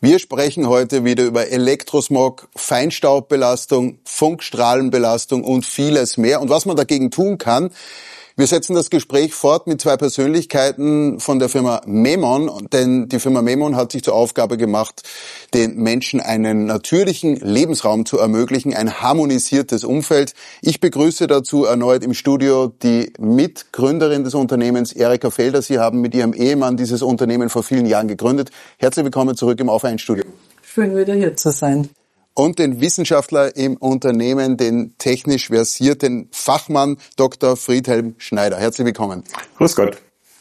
Wir sprechen heute wieder über Elektrosmog, Feinstaubbelastung, Funkstrahlenbelastung und vieles mehr und was man dagegen tun kann. Wir setzen das Gespräch fort mit zwei Persönlichkeiten von der Firma Memon, denn die Firma Memon hat sich zur Aufgabe gemacht, den Menschen einen natürlichen Lebensraum zu ermöglichen, ein harmonisiertes Umfeld. Ich begrüße dazu erneut im Studio die Mitgründerin des Unternehmens, Erika Felder. Sie haben mit ihrem Ehemann dieses Unternehmen vor vielen Jahren gegründet. Herzlich willkommen zurück im Auf 1 Studio. Schön, wieder hier zu sein. Und den Wissenschaftler im Unternehmen, den technisch versierten Fachmann Dr. Friedhelm Schneider. Herzlich willkommen. Grüß Gott.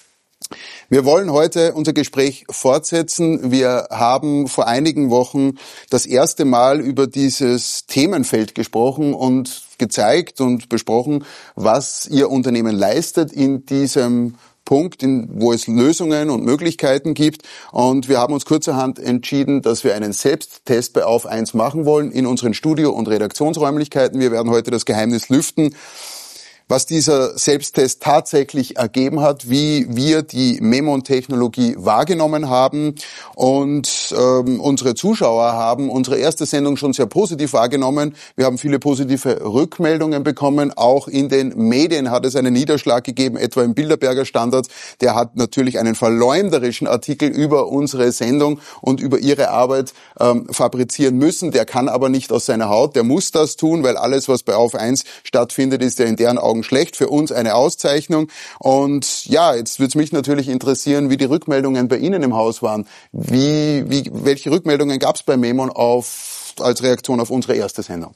Wir wollen heute unser Gespräch fortsetzen. Wir haben vor einigen Wochen das erste Mal über dieses Themenfeld gesprochen und gezeigt und besprochen, was Ihr Unternehmen leistet in diesem Punkt, wo es Lösungen und Möglichkeiten gibt. Und wir haben uns kurzerhand entschieden, dass wir einen Selbsttest bei Auf 1 machen wollen in unseren Studio- und Redaktionsräumlichkeiten. Wir werden heute das Geheimnis lüften, was dieser Selbsttest tatsächlich ergeben hat, wie wir die Memon-Technologie wahrgenommen haben. Und unsere Zuschauer haben unsere erste Sendung schon sehr positiv wahrgenommen. Wir haben viele positive Rückmeldungen bekommen. Auch in den Medien hat es einen Niederschlag gegeben, etwa im Bilderberger Standard. Der hat natürlich einen verleumderischen Artikel über unsere Sendung und über Ihre Arbeit fabrizieren müssen. Der kann aber nicht aus seiner Haut. Der muss das tun, weil alles, was bei Auf 1 stattfindet, ist ja in deren Augen schlecht, für uns eine Auszeichnung. Und ja, jetzt würde es mich natürlich interessieren, wie die Rückmeldungen bei Ihnen im Haus waren. Welche Rückmeldungen gab es bei Memon als Reaktion auf unsere erste Sendung?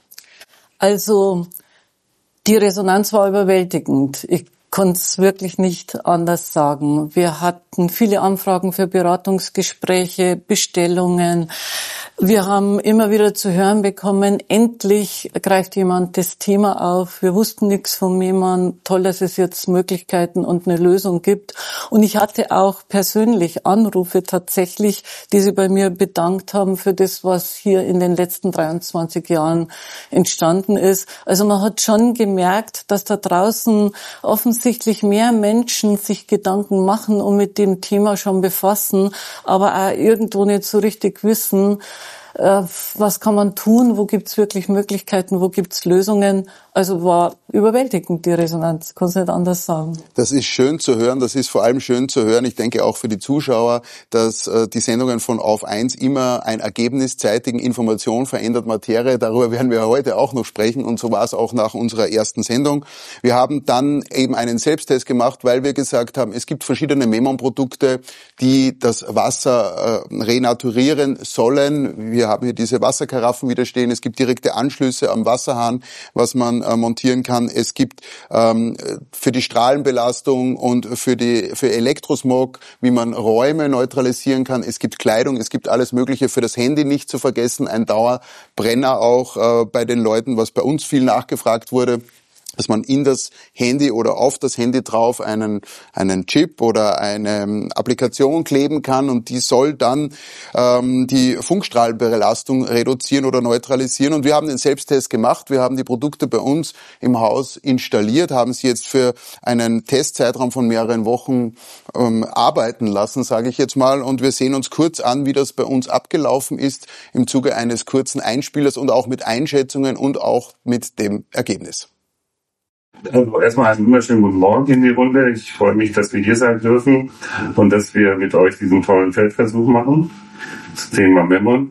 Also die Resonanz war überwältigend. Ich konnte es wirklich nicht anders sagen. Wir hatten viele Anfragen für Beratungsgespräche, Bestellungen. Wir haben immer wieder zu hören bekommen, endlich greift jemand das Thema auf. Wir wussten nichts von Memon. Toll, dass es jetzt Möglichkeiten und eine Lösung gibt. Und ich hatte auch persönlich Anrufe tatsächlich, die sich bei mir bedankt haben für das, was hier in den letzten 23 Jahren entstanden ist. Also man hat schon gemerkt, dass da draußen offensichtlich mehr Menschen sich Gedanken machen und mit dem Thema schon befassen, aber auch irgendwo nicht so richtig wissen, was kann man tun, wo gibt's wirklich Möglichkeiten, wo gibt's Lösungen. Also war überwältigend die Resonanz, kann es nicht anders sagen. Das ist schön zu hören, das ist vor allem schön zu hören, ich denke auch für die Zuschauer, dass die Sendungen von Auf 1 immer ein Ergebnis zeitigen, Information verändert Materie, darüber werden wir heute auch noch sprechen und so war es auch nach unserer ersten Sendung. Wir haben dann eben einen Selbsttest gemacht, weil wir gesagt haben, es gibt verschiedene Memon-Produkte, die das Wasser renaturieren sollen. Wir haben hier diese Wasserkaraffen wieder stehen, es gibt direkte Anschlüsse am Wasserhahn, was man montieren kann. Es gibt für die Strahlenbelastung und für Elektrosmog, wie man Räume neutralisieren kann. Es gibt Kleidung, es gibt alles Mögliche für das Handy nicht zu vergessen. Ein Dauerbrenner auch bei den Leuten, was bei uns viel nachgefragt wurde, dass man in das Handy oder auf das Handy drauf einen Chip oder eine Applikation kleben kann und die soll dann die Funkstrahlbelastung reduzieren oder neutralisieren. Und wir haben den Selbsttest gemacht. Wir haben die Produkte bei uns im Haus installiert, haben sie jetzt für einen Testzeitraum von mehreren Wochen arbeiten lassen, sage ich jetzt mal. Und wir sehen uns kurz an, wie das bei uns abgelaufen ist im Zuge eines kurzen Einspielers und auch mit Einschätzungen und auch mit dem Ergebnis. Also erstmal einen wunderschönen guten Morgen in die Runde. Ich freue mich, dass wir hier sein dürfen und dass wir mit euch diesen tollen Feldversuch machen. Das Thema Memon.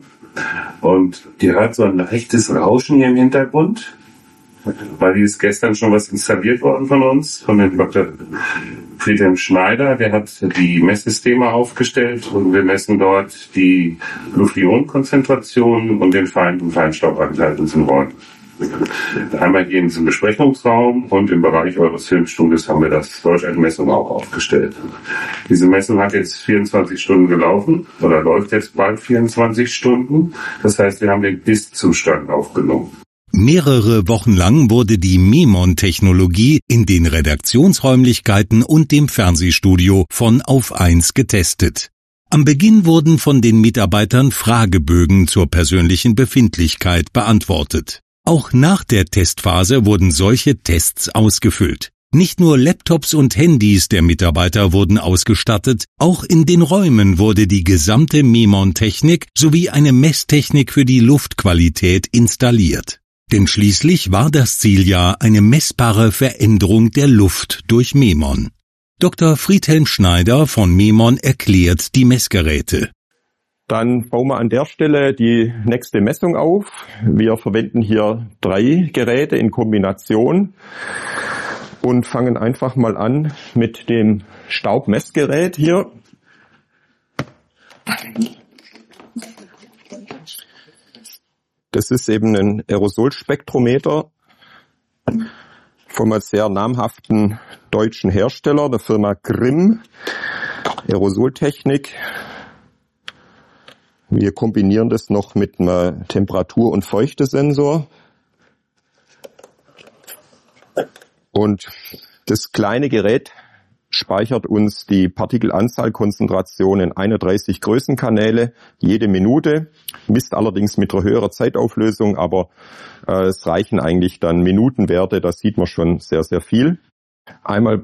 Und ihr hört so ein leichtes Rauschen hier im Hintergrund, weil hier ist gestern schon was installiert worden von uns, von dem Dr. Friedhelm Schneider. Der hat die Messsysteme aufgestellt und wir messen dort die Luft-Ionen-Konzentration und den Feinstaubanteil in den Räumen. Einmal hier in diesem Besprechungsraum und im Bereich eures Filmstudios haben wir das Deutschlandmessung auch aufgestellt. Diese Messung hat jetzt 24 Stunden gelaufen oder läuft jetzt bald 24 Stunden. Das heißt, wir haben den Ist-Zustand aufgenommen. Mehrere Wochen lang wurde die Memon-Technologie in den Redaktionsräumlichkeiten und dem Fernsehstudio von Auf 1 getestet. Am Beginn wurden von den Mitarbeitern Fragebögen zur persönlichen Befindlichkeit beantwortet. Auch nach der Testphase wurden solche Tests ausgefüllt. Nicht nur Laptops und Handys der Mitarbeiter wurden ausgestattet, auch in den Räumen wurde die gesamte Memon-Technik sowie eine Messtechnik für die Luftqualität installiert. Denn schließlich war das Ziel ja eine messbare Veränderung der Luft durch Memon. Dr. Friedhelm Schneider von Memon erklärt die Messgeräte. Dann bauen wir an der Stelle die nächste Messung auf. Wir verwenden hier 3 Geräte in Kombination und fangen einfach mal an mit dem Staubmessgerät hier. Das ist eben ein Aerosolspektrometer vom sehr namhaften deutschen Hersteller, der Firma Grimm, Aerosoltechnik. Wir kombinieren das noch mit einem Temperatur- und Feuchtesensor. Und das kleine Gerät speichert uns die Partikelanzahlkonzentration in 31 Größenkanäle jede Minute, misst allerdings mit einer höheren Zeitauflösung, aber es reichen eigentlich dann Minutenwerte, da sieht man schon sehr, sehr viel. Einmal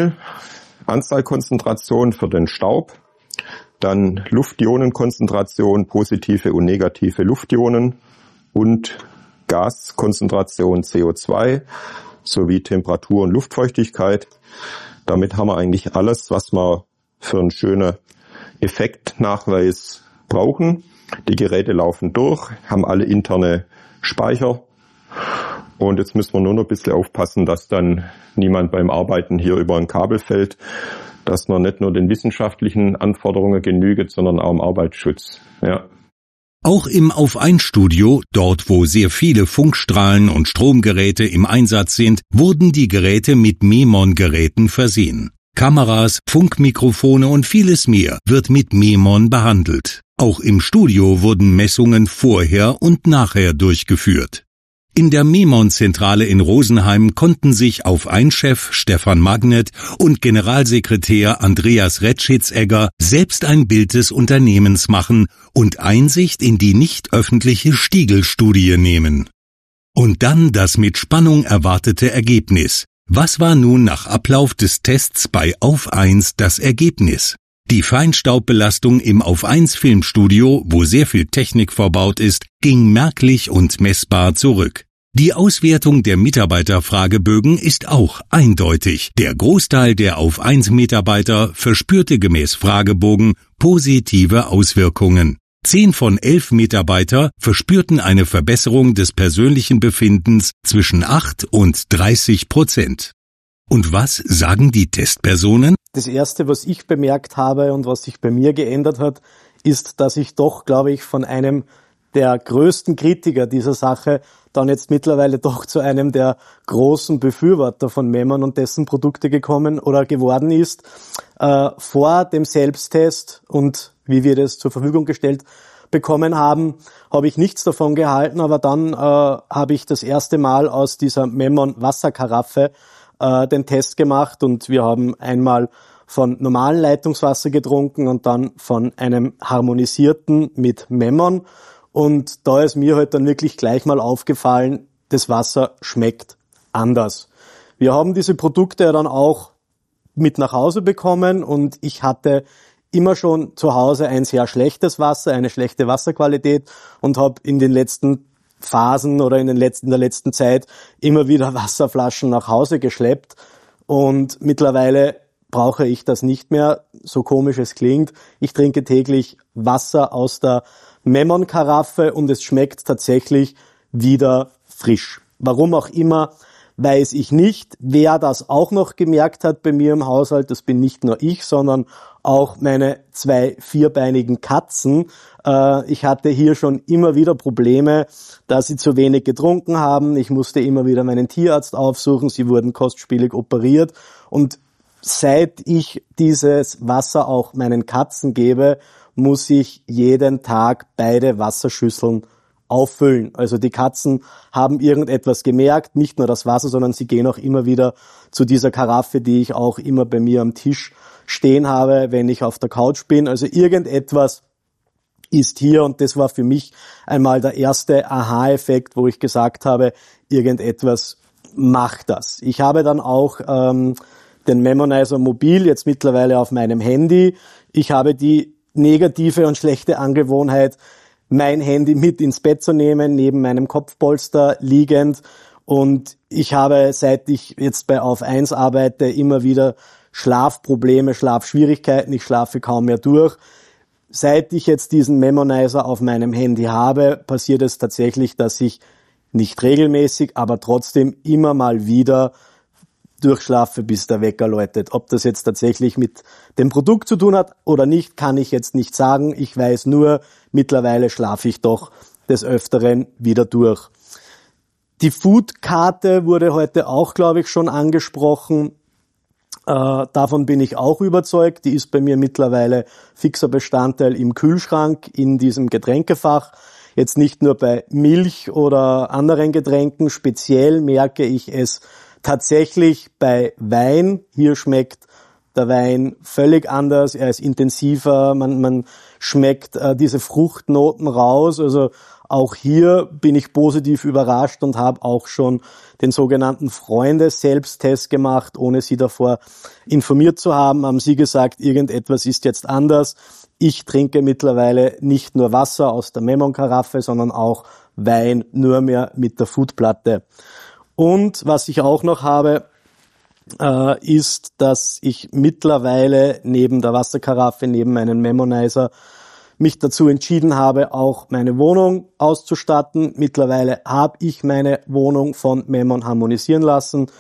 Partikelanzahlkonzentration für den Staub, dann Luftionenkonzentration, positive und negative Luftionen und Gaskonzentration CO2 sowie Temperatur und Luftfeuchtigkeit. Damit haben wir eigentlich alles, was wir für einen schönen Effektnachweis brauchen. Die Geräte laufen durch, haben alle interne Speicher. Und jetzt müssen wir nur noch ein bisschen aufpassen, dass dann niemand beim Arbeiten hier über ein Kabel fällt, dass man nicht nur den wissenschaftlichen Anforderungen genügt, sondern auch im Arbeitsschutz. Ja. Auch im Auf-1-Studio, dort wo sehr viele Funkstrahlen und Stromgeräte im Einsatz sind, wurden die Geräte mit Memon-Geräten versehen. Kameras, Funkmikrofone und vieles mehr wird mit Memon behandelt. Auch im Studio wurden Messungen vorher und nachher durchgeführt. In der Memon-Zentrale in Rosenheim konnten sich Auf-1-Chef Stefan Magnet und Generalsekretär Andreas Retschitz-Egger selbst ein Bild des Unternehmens machen und Einsicht in die nicht öffentliche Stiegl-Studie nehmen. Und dann das mit Spannung erwartete Ergebnis. Was war nun nach Ablauf des Tests bei Auf-1 das Ergebnis? Die Feinstaubbelastung im Auf-1-Filmstudio, wo sehr viel Technik verbaut ist, ging merklich und messbar zurück. Die Auswertung der Mitarbeiterfragebögen ist auch eindeutig. Der Großteil der Auf-1-Mitarbeiter verspürte gemäß Fragebogen positive Auswirkungen. 10 von 11 Mitarbeiter verspürten eine Verbesserung des persönlichen Befindens zwischen 8 und 30%. Und was sagen die Testpersonen? Das Erste, was ich bemerkt habe und was sich bei mir geändert hat, ist, dass ich doch, glaube ich, von einem der größten Kritiker dieser Sache dann jetzt mittlerweile doch zu einem der großen Befürworter von Memon und dessen Produkte gekommen oder geworden ist. Vor dem Selbsttest und wie wir das zur Verfügung gestellt bekommen haben, habe ich nichts davon gehalten, aber dann habe ich das erste Mal aus dieser Memon Wasserkaraffe den Test gemacht und wir haben einmal von normalem Leitungswasser getrunken und dann von einem harmonisierten mit Memon. Und da ist mir halt dann wirklich gleich mal aufgefallen, das Wasser schmeckt anders. Wir haben diese Produkte ja dann auch mit nach Hause bekommen und ich hatte immer schon zu Hause ein sehr schlechtes Wasser, eine schlechte Wasserqualität und habe in den letzten Phasen oder in der letzten Zeit immer wieder Wasserflaschen nach Hause geschleppt und mittlerweile brauche ich das nicht mehr, so komisch es klingt. Ich trinke täglich Wasser aus der Memon-Karaffe und es schmeckt tatsächlich wieder frisch. Warum auch immer, weiß ich nicht. Wer das auch noch gemerkt hat bei mir im Haushalt, das bin nicht nur ich, sondern auch meine 2 vierbeinigen Katzen. Ich hatte hier schon immer wieder Probleme, da sie zu wenig getrunken haben. Ich musste immer wieder meinen Tierarzt aufsuchen. Sie wurden kostspielig operiert. Und seit ich dieses Wasser auch meinen Katzen gebe, muss ich jeden Tag beide Wasserschüsseln auffüllen. Also die Katzen haben irgendetwas gemerkt, nicht nur das Wasser, sondern sie gehen auch immer wieder zu dieser Karaffe, die ich auch immer bei mir am Tisch stehen habe, wenn ich auf der Couch bin. Also irgendetwas ist hier und das war für mich einmal der erste Aha-Effekt, wo ich gesagt habe, irgendetwas mache das. Ich habe dann auch den Memonizer mobil, jetzt mittlerweile auf meinem Handy. Ich habe die negative und schlechte Angewohnheit, mein Handy mit ins Bett zu nehmen, neben meinem Kopfpolster liegend. Und ich habe, seit ich jetzt bei Auf 1 arbeite, immer wieder Schlafprobleme, Schlafschwierigkeiten. Ich schlafe kaum mehr durch. Seit ich jetzt diesen Memonizer auf meinem Handy habe, passiert es tatsächlich, dass ich nicht regelmäßig, aber trotzdem immer mal wieder durchschlafe, bis der Wecker läutet. Ob das jetzt tatsächlich mit dem Produkt zu tun hat oder nicht, kann ich jetzt nicht sagen. Ich weiß nur, mittlerweile schlafe ich doch des Öfteren wieder durch. Die Foodkarte wurde heute auch, glaube ich, schon angesprochen. Davon bin ich auch überzeugt. Die ist bei mir mittlerweile fixer Bestandteil im Kühlschrank, in diesem Getränkefach. Jetzt nicht nur bei Milch oder anderen Getränken. Speziell merke ich es tatsächlich bei Wein. Hier schmeckt der Wein völlig anders. Er ist intensiver. Man schmeckt diese Fruchtnoten raus. Also auch hier bin ich positiv überrascht und habe auch schon den sogenannten Freunde-Selbsttest gemacht, ohne Sie davor informiert zu haben. Haben Sie gesagt, irgendetwas ist jetzt anders. Ich trinke mittlerweile nicht nur Wasser aus der Memon-Karaffe, sondern auch Wein, nur mehr mit der Foodplatte. Und was ich auch noch habe, ist, dass ich mittlerweile neben der Wasserkaraffe, neben meinem Memonizer, mich dazu entschieden habe, auch meine Wohnung auszustatten. Mittlerweile habe ich meine Wohnung von Memon harmonisieren lassen.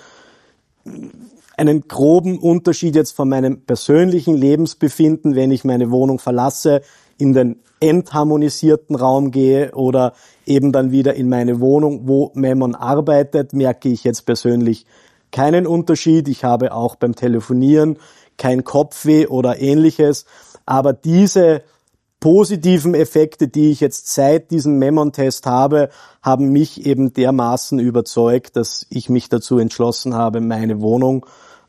Einen groben Unterschied jetzt von meinem persönlichen Lebensbefinden, wenn ich meine Wohnung verlasse, in den entharmonisierten Raum gehe oder eben dann wieder in meine Wohnung, wo Memon arbeitet, merke ich jetzt persönlich keinen Unterschied. Ich habe auch beim Telefonieren kein Kopfweh oder ähnliches. Aber diese positiven Effekte, die ich jetzt seit diesem Memon-Test habe, haben mich eben dermaßen überzeugt, dass ich mich dazu entschlossen habe, meine Wohnung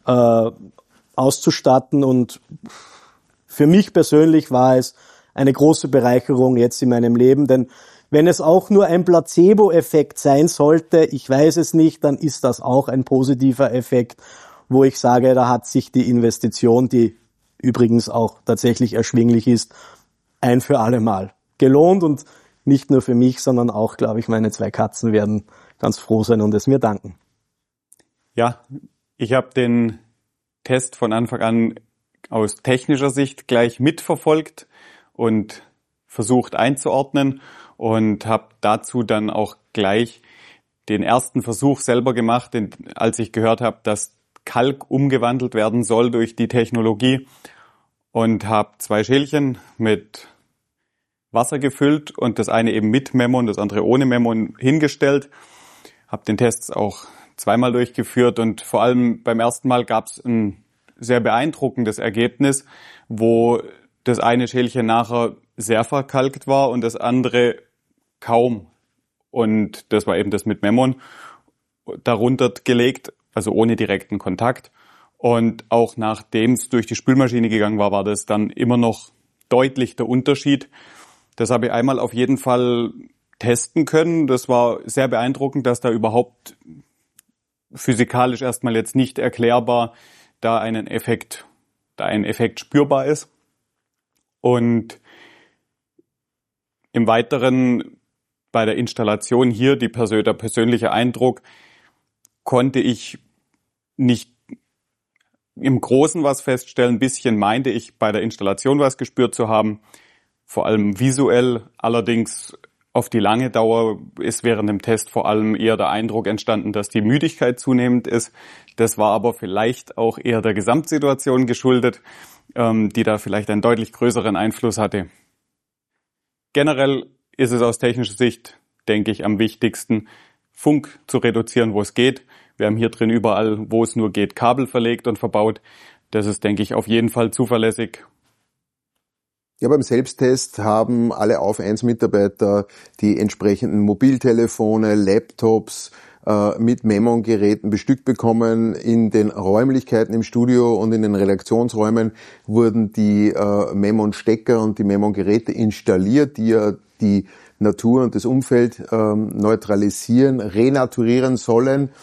auszustatten. Und für mich persönlich war es eine große Bereicherung jetzt in meinem Leben, denn wenn es auch nur ein Placebo-Effekt sein sollte, ich weiß es nicht, dann ist das auch ein positiver Effekt, wo ich sage, da hat sich die Investition, die übrigens auch tatsächlich erschwinglich ist, ein für alle Mal gelohnt. Und nicht nur für mich, sondern auch, glaube ich, meine 2 Katzen werden ganz froh sein und es mir danken. Ja, ich habe den Test von Anfang an aus technischer Sicht gleich mitverfolgt und versucht einzuordnen und habe dazu dann auch gleich den ersten Versuch selber gemacht, als ich gehört habe, dass Kalk umgewandelt werden soll durch die Technologie, und habe 2 Schälchen mit Wasser gefüllt und das eine eben mit Memon, das andere ohne Memon hingestellt. Habe den Test auch 2-mal durchgeführt und vor allem beim ersten Mal gab es ein sehr beeindruckendes Ergebnis, wo das eine Schälchen nachher sehr verkalkt war und das andere kaum. Und das war eben das mit Memon darunter gelegt, also ohne direkten Kontakt. Und auch nachdem es durch die Spülmaschine gegangen war, war das dann immer noch deutlich der Unterschied. Das habe ich einmal auf jeden Fall testen können. Das war sehr beeindruckend, dass da überhaupt physikalisch erstmal jetzt nicht erklärbar da ein Effekt spürbar ist. Und im Weiteren bei der Installation hier, der persönliche Eindruck, konnte ich nicht im Großen was feststellen. Ein bisschen meinte ich bei der Installation was gespürt zu haben, vor allem visuell. Allerdings auf die lange Dauer ist während dem Test vor allem eher der Eindruck entstanden, dass die Müdigkeit zunehmend ist. Das war aber vielleicht auch eher der Gesamtsituation geschuldet, die da vielleicht einen deutlich größeren Einfluss hatte. Generell ist es aus technischer Sicht, denke ich, am wichtigsten, Funk zu reduzieren, wo es geht. Wir haben hier drin überall, wo es nur geht, Kabel verlegt und verbaut. Das ist, denke ich, auf jeden Fall zuverlässig. Ja, beim Selbsttest haben alle Auf 1 Mitarbeiter die entsprechenden Mobiltelefone, Laptops mit Memon-Geräten bestückt bekommen. In den Räumlichkeiten im Studio und in den Redaktionsräumen wurden die Memon-Stecker und die Memon-Geräte installiert, die ja die Natur und das Umfeld neutralisieren, renaturieren sollen.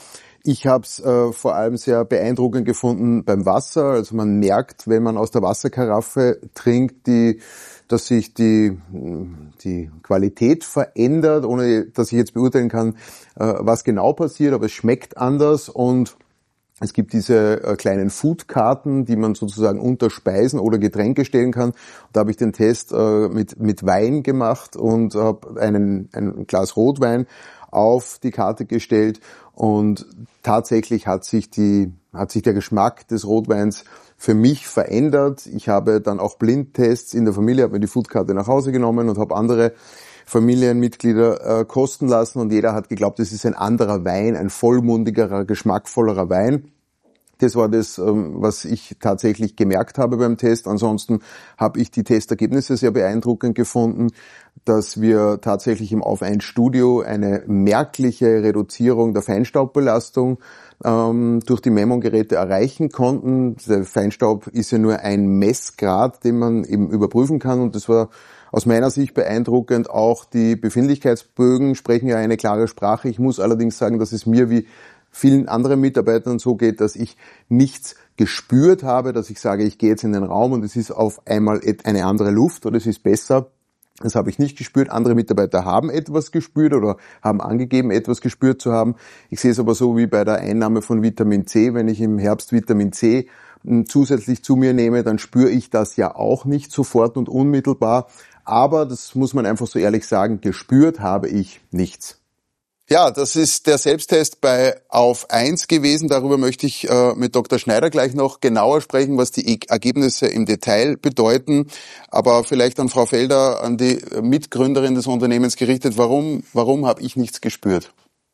Ich habe es vor allem sehr beeindruckend gefunden beim Wasser. Also man merkt, wenn man aus der Wasserkaraffe trinkt, dass sich die Qualität verändert, ohne dass ich jetzt beurteilen kann, was genau passiert, aber es schmeckt anders und es gibt diese kleinen Foodkarten, die man sozusagen unter Speisen oder Getränke stellen kann. Da habe ich den Test mit Wein gemacht und habe ein Glas Rotwein auf die Karte gestellt und tatsächlich hat sich der Geschmack des Rotweins für mich verändert. Ich habe dann auch Blindtests in der Familie, habe mir die Foodkarte nach Hause genommen und habe andere Familienmitglieder kosten lassen und jeder hat geglaubt, es ist ein anderer Wein, ein vollmundigerer, geschmackvollerer Wein. Das war das, was ich tatsächlich gemerkt habe beim Test. Ansonsten habe ich die Testergebnisse sehr beeindruckend gefunden, dass wir tatsächlich im Auf-1-Studio eine merkliche Reduzierung der Feinstaubbelastung durch die Memon-Geräte erreichen konnten. Der Feinstaub ist ja nur ein Messgrad, den man eben überprüfen kann und das war aus meiner Sicht beeindruckend. Auch die Befindlichkeitsbögen sprechen ja eine klare Sprache. Ich muss allerdings sagen, dass es mir wie vielen anderen Mitarbeitern so geht, dass ich nichts gespürt habe, dass ich sage, ich gehe jetzt in den Raum und es ist auf einmal eine andere Luft oder es ist besser. Das habe ich nicht gespürt. Andere Mitarbeiter haben etwas gespürt oder haben angegeben, etwas gespürt zu haben. Ich sehe es aber so wie bei der Einnahme von Vitamin C. Wenn ich im Herbst Vitamin C zusätzlich zu mir nehme, dann spüre ich das ja auch nicht sofort und unmittelbar. Aber, das muss man einfach so ehrlich sagen, gespürt habe ich nichts. Ja, das ist der Selbsttest bei Auf1 gewesen. Darüber möchte ich mit Dr. Schneider gleich noch genauer sprechen, was die Ergebnisse im Detail bedeuten. Aber vielleicht an Frau Felder, an die Mitgründerin des Unternehmens gerichtet. Warum habe ich nichts gespürt?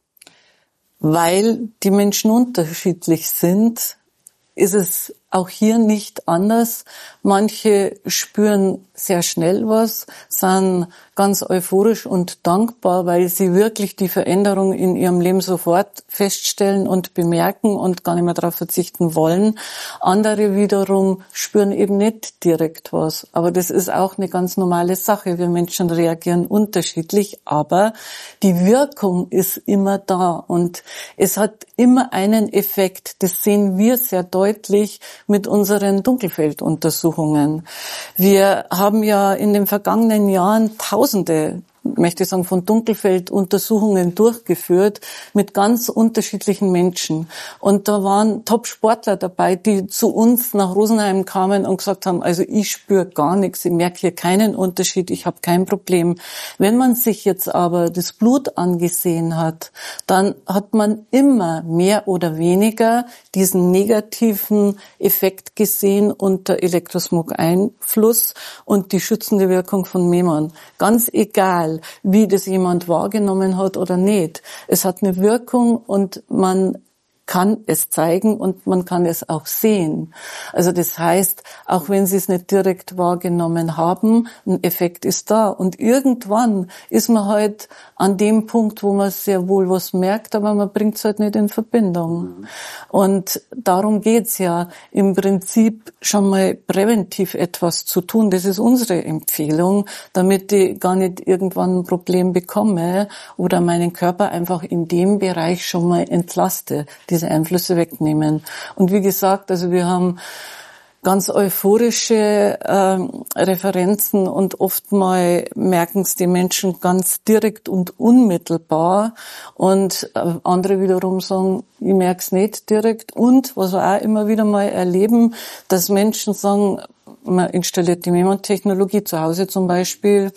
Weil die Menschen unterschiedlich sind, ist es auch hier nicht anders. Manche spüren sehr schnell was, sind ganz euphorisch und dankbar, weil sie wirklich die Veränderung in ihrem Leben sofort feststellen und bemerken und gar nicht mehr darauf verzichten wollen. Andere wiederum spüren eben nicht direkt was. Aber das ist auch eine ganz normale Sache. Wir Menschen reagieren unterschiedlich, aber die Wirkung ist immer da und es hat immer einen Effekt. Das sehen wir sehr deutlich mit unseren Dunkelfelduntersuchungen. Wir haben ja in den vergangenen Jahren Tausende, möchte ich sagen, von Dunkelfelduntersuchungen durchgeführt mit ganz unterschiedlichen Menschen. Und da waren Top-Sportler dabei, die zu uns nach Rosenheim kamen und gesagt haben, also ich spüre gar nichts, ich merke hier keinen Unterschied, ich habe kein Problem. Wenn man sich jetzt aber das Blut angesehen hat, dann hat man immer mehr oder weniger diesen negativen Effekt gesehen unter Elektrosmog-Einfluss und die schützende Wirkung von Memon. Ganz egal, wie das jemand wahrgenommen hat oder nicht. Es hat eine Wirkung und man kann es zeigen und man kann es auch sehen. Also das heißt, auch wenn Sie es nicht direkt wahrgenommen haben, ein Effekt ist da. Und irgendwann ist man halt an dem Punkt, wo man sehr wohl was merkt, aber man bringt es halt nicht in Verbindung. Und darum geht's ja im Prinzip schon mal präventiv etwas zu tun. Das ist unsere Empfehlung, damit ich gar nicht irgendwann ein Problem bekomme oder meinen Körper einfach in dem Bereich schon mal entlaste, diese Einflüsse wegnehmen. Und wie gesagt, also wir haben ganz euphorische Referenzen und oft mal merken es die Menschen ganz direkt und unmittelbar und andere wiederum sagen, ich merke es nicht direkt. Und was wir auch immer wieder mal erleben, dass Menschen sagen, man installiert die Memon-Technologie zu Hause zum Beispiel,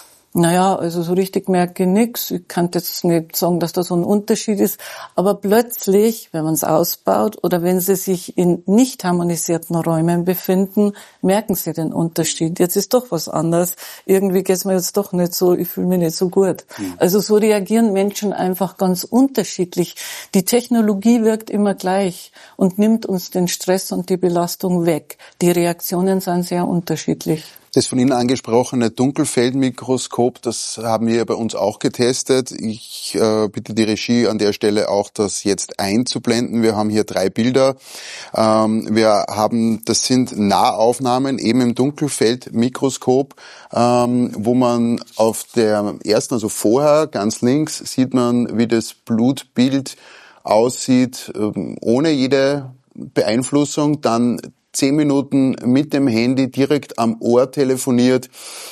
naja, also so richtig merke ich nichts. Ich kann jetzt nicht sagen, dass da so ein Unterschied ist. Aber plötzlich, wenn man es ausbaut oder wenn sie sich in nicht harmonisierten Räumen befinden, merken sie den Unterschied. Jetzt ist doch was anderes. Irgendwie geht's mir jetzt doch nicht so, ich fühle mich nicht so gut. Also so reagieren Menschen einfach ganz unterschiedlich. Die Technologie wirkt immer gleich und nimmt uns den Stress und die Belastung weg. Die Reaktionen sind sehr unterschiedlich. Das von Ihnen angesprochene Dunkelfeldmikroskop, das haben wir bei uns auch getestet. Ich bitte die Regie an der Stelle auch, das jetzt einzublenden. Wir haben hier 3 Bilder. Das sind Nahaufnahmen eben im Dunkelfeldmikroskop, wo man auf der ersten, also vorher, ganz links, sieht man, wie das Blutbild aussieht, ohne jede Beeinflussung, dann 10 Minuten mit dem Handy direkt am Ohr telefoniert,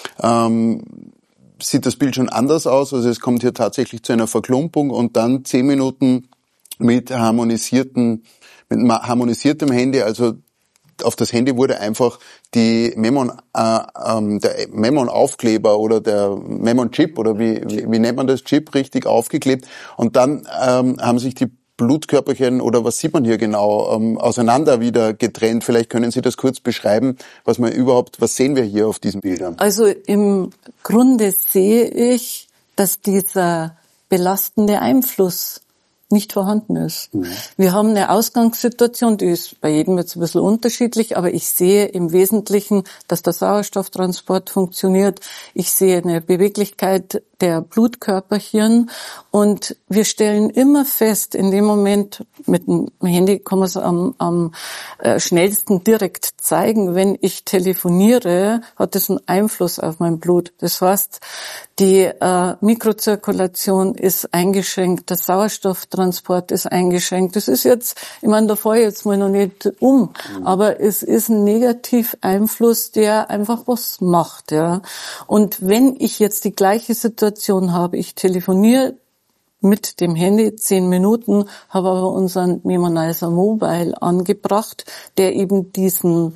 sieht das Bild schon anders aus. Also es kommt hier tatsächlich zu einer Verklumpung und dann 10 Minuten mit harmonisiertem Handy. Also auf das Handy wurde einfach der Memon-Aufkleber oder der Memon-Chip oder wie nennt man das, Chip richtig aufgeklebt. Und dann haben sich die Blutkörperchen oder was sieht man hier genau, auseinander wieder getrennt. Vielleicht können Sie das kurz beschreiben, was sehen wir hier auf diesen Bildern? Also im Grunde sehe ich, dass dieser belastende Einfluss nicht vorhanden ist. Wir haben eine Ausgangssituation, die ist bei jedem jetzt ein bisschen unterschiedlich, aber ich sehe im Wesentlichen, dass der Sauerstofftransport funktioniert. Ich sehe eine Beweglichkeit der Blutkörperchen und wir stellen immer fest, in dem Moment, mit dem Handy kann man es am schnellsten direkt zeigen, wenn ich telefoniere, hat das einen Einfluss auf mein Blut. Das heißt, die Mikrozirkulation ist eingeschränkt, der Sauerstofftransport ist eingeschränkt. Das ist jetzt, ich meine, da fahre ich jetzt mal noch nicht aber es ist ein Negativeinfluss, der einfach was macht, ja. Und wenn ich jetzt die gleiche Situation habe, ich telefoniere mit dem Handy 10 Minuten, habe aber unseren Memonizer Mobile angebracht, der eben diesen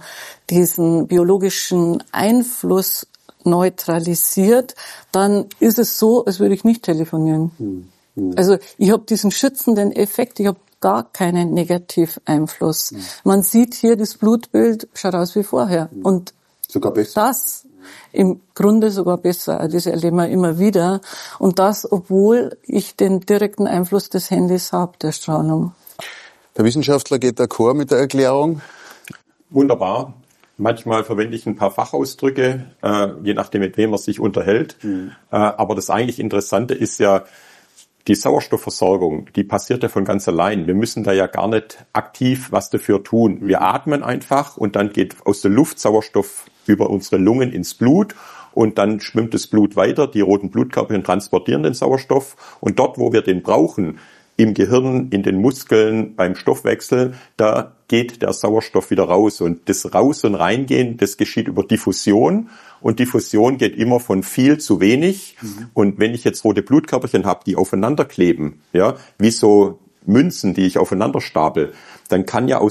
biologischen Einfluss neutralisiert, dann ist es so, als würde ich nicht telefonieren. Also ich habe diesen schützenden Effekt, ich habe gar keinen Negativeinfluss. Man sieht hier, das Blutbild schaut aus wie vorher. Und sogar besser. Das im Grunde sogar besser. Das erleben wir immer wieder. Und das, obwohl ich den direkten Einfluss des Handys habe, der Strahlung. Der Wissenschaftler geht d'accord mit der Erklärung. Wunderbar. Manchmal verwende ich ein paar Fachausdrücke, je nachdem, mit wem man sich unterhält. Aber das eigentlich Interessante ist ja, die Sauerstoffversorgung, die passiert ja von ganz allein. Wir müssen da ja gar nicht aktiv was dafür tun. Wir atmen einfach und dann geht aus der Luft Sauerstoff über unsere Lungen ins Blut und dann schwimmt das Blut weiter. Die roten Blutkörperchen transportieren den Sauerstoff und dort, wo wir den brauchen, im Gehirn, in den Muskeln, beim Stoffwechsel, da geht der Sauerstoff wieder raus. Und das Raus- und Reingehen, das geschieht über Diffusion. Und Diffusion geht immer von viel zu wenig. Und wenn ich jetzt rote Blutkörperchen habe, die aufeinander kleben, ja, wie so Münzen, die ich aufeinander stapel, dann kann ja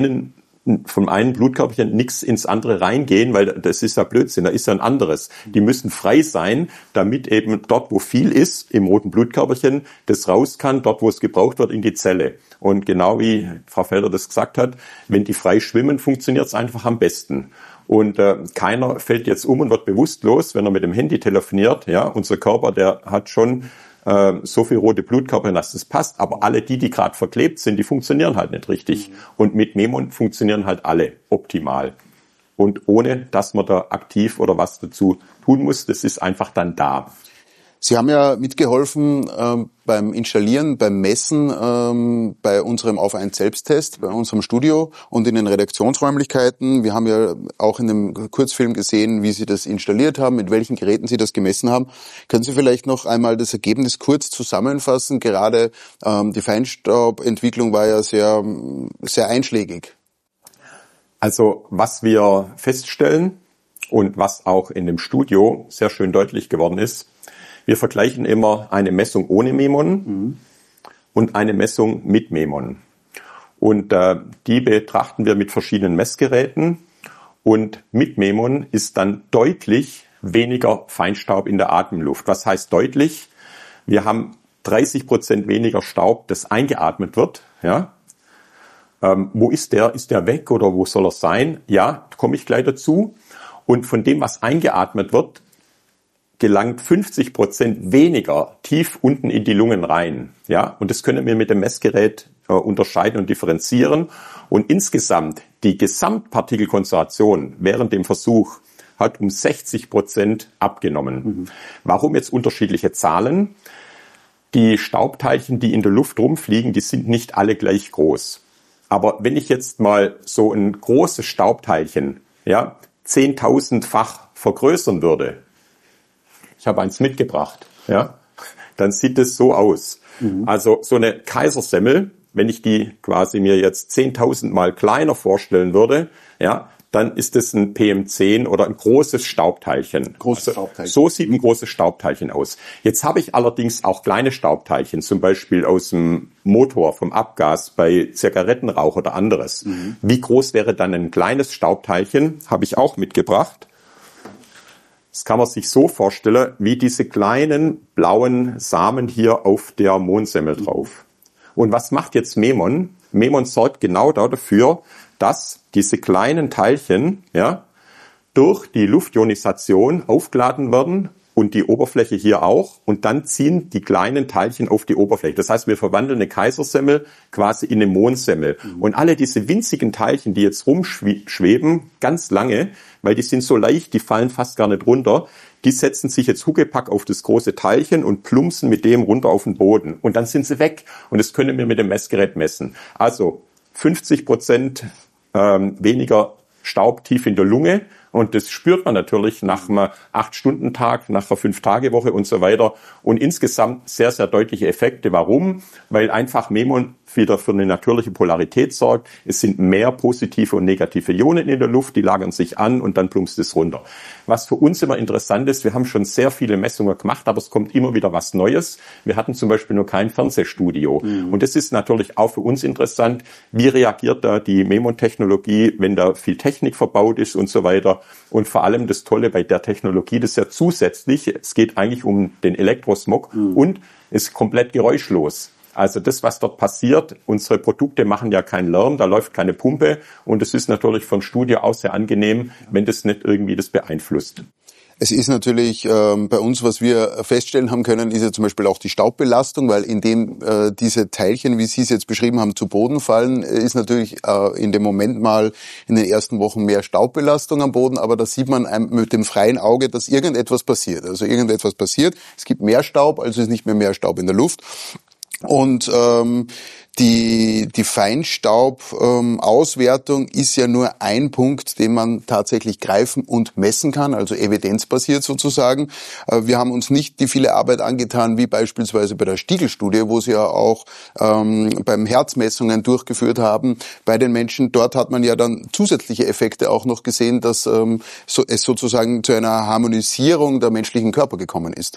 vom einen Blutkörperchen nichts ins andere reingehen, weil das ist ja Blödsinn, da ist ja ein anderes. Die müssen frei sein, damit eben dort, wo viel ist, im roten Blutkörperchen, das raus kann, dort, wo es gebraucht wird, in die Zelle. Und genau wie Frau Felder das gesagt hat, wenn die frei schwimmen, funktioniert es einfach am besten. Und keiner fällt jetzt um und wird bewusstlos, wenn er mit dem Handy telefoniert. Ja, unser Körper, der hat schon so viel rote Blutkörper, dass das passt. Aber alle die gerade verklebt sind, die funktionieren halt nicht richtig. Und mit Memon funktionieren halt alle optimal. Und ohne, dass man da aktiv oder was dazu tun muss, das ist einfach dann da. Sie haben ja mitgeholfen beim Installieren, beim Messen, bei unserem Auf-1-Selbsttest, bei unserem Studio und in den Redaktionsräumlichkeiten. Wir haben ja auch in dem Kurzfilm gesehen, wie Sie das installiert haben, mit welchen Geräten Sie das gemessen haben. Können Sie vielleicht noch einmal das Ergebnis kurz zusammenfassen? Gerade die Feinstaubentwicklung war ja sehr, sehr einschlägig. Also was wir feststellen und was auch in dem Studio sehr schön deutlich geworden ist, wir vergleichen immer eine Messung ohne Memon und eine Messung mit Memon. Und die betrachten wir mit verschiedenen Messgeräten. Und mit Memon ist dann deutlich weniger Feinstaub in der Atemluft. Was heißt deutlich? Wir haben 30% weniger Staub, das eingeatmet wird. Ja? Wo ist der? Ist der weg oder wo soll er sein? Ja, komme ich gleich dazu. Und von dem, was eingeatmet wird, gelangt 50% weniger tief unten in die Lungen rein. Ja, und das können wir mit dem Messgerät unterscheiden und differenzieren. Und insgesamt die Gesamtpartikelkonzentration während dem Versuch hat um 60% abgenommen. Warum jetzt unterschiedliche Zahlen? Die Staubteilchen, die in der Luft rumfliegen, die sind nicht alle gleich groß. Aber wenn ich jetzt mal so ein großes Staubteilchen, ja, 10.000-fach vergrößern würde, ich habe eins mitgebracht, ja, dann sieht es so aus. Also so eine Kaisersemmel, wenn ich die quasi mir jetzt 10.000 Mal kleiner vorstellen würde, ja, dann ist es ein PM10 oder ein großes Staubteilchen. Staubteilchen. So sieht ein großes Staubteilchen aus. Jetzt habe ich allerdings auch kleine Staubteilchen, zum Beispiel aus dem Motor, vom Abgas bei Zigarettenrauch oder anderes. Wie groß wäre dann ein kleines Staubteilchen? Habe ich auch mitgebracht. Das kann man sich so vorstellen, wie diese kleinen blauen Samen hier auf der Mohnsemmel drauf. Und was macht jetzt Memon? Memon sorgt genau dafür, dass diese kleinen Teilchen, ja, durch die Luftionisation aufgeladen werden und die Oberfläche hier auch, und dann ziehen die kleinen Teilchen auf die Oberfläche. Das heißt, wir verwandeln eine Kaisersemmel quasi in eine Mohnsemmel. Und alle diese winzigen Teilchen, die jetzt rumschweben, ganz lange, weil die sind so leicht, die fallen fast gar nicht runter, die setzen sich jetzt huckepack auf das große Teilchen und plumpsen mit dem runter auf den Boden. Und dann sind sie weg. Und das können wir mit dem Messgerät messen. Also 50% weniger Staub tief in der Lunge. Und das spürt man natürlich nach einem 8-Stunden-Tag, nach einer 5-Tage-Woche und so weiter. Und insgesamt sehr, sehr deutliche Effekte. Warum? Weil einfach Memon wieder für eine natürliche Polarität sorgt. Es sind mehr positive und negative Ionen in der Luft, die lagern sich an und dann plumpst es runter. Was für uns immer interessant ist, wir haben schon sehr viele Messungen gemacht, aber es kommt immer wieder was Neues. Wir hatten zum Beispiel noch kein Fernsehstudio. Und das ist natürlich auch für uns interessant. Wie reagiert da die Memon-Technologie, wenn da viel Technik verbaut ist und so weiter? Und vor allem das Tolle bei der Technologie, das ist ja zusätzlich, es geht eigentlich um den Elektrosmog und ist komplett geräuschlos. Also das, was dort passiert, unsere Produkte machen ja keinen Lärm, da läuft keine Pumpe und es ist natürlich von Studio aus sehr angenehm, wenn das nicht irgendwie das beeinflusst. Es ist natürlich bei uns, was wir feststellen haben können, ist ja zum Beispiel auch die Staubbelastung, weil indem diese Teilchen, wie Sie es jetzt beschrieben haben, zu Boden fallen, ist natürlich in dem Moment mal in den ersten Wochen mehr Staubbelastung am Boden, aber da sieht man mit dem freien Auge, dass irgendetwas passiert. Also irgendetwas passiert, es gibt mehr Staub, also ist nicht mehr Staub in der Luft. Und die Feinstaubauswertung ist ja nur ein Punkt, den man tatsächlich greifen und messen kann, also evidenzbasiert sozusagen. Wir haben uns nicht die viele Arbeit angetan, wie beispielsweise bei der Stiegl-Studie, wo sie ja auch beim Herzmessungen durchgeführt haben bei den Menschen. Dort hat man ja dann zusätzliche Effekte auch noch gesehen, dass es sozusagen zu einer Harmonisierung der menschlichen Körper gekommen ist.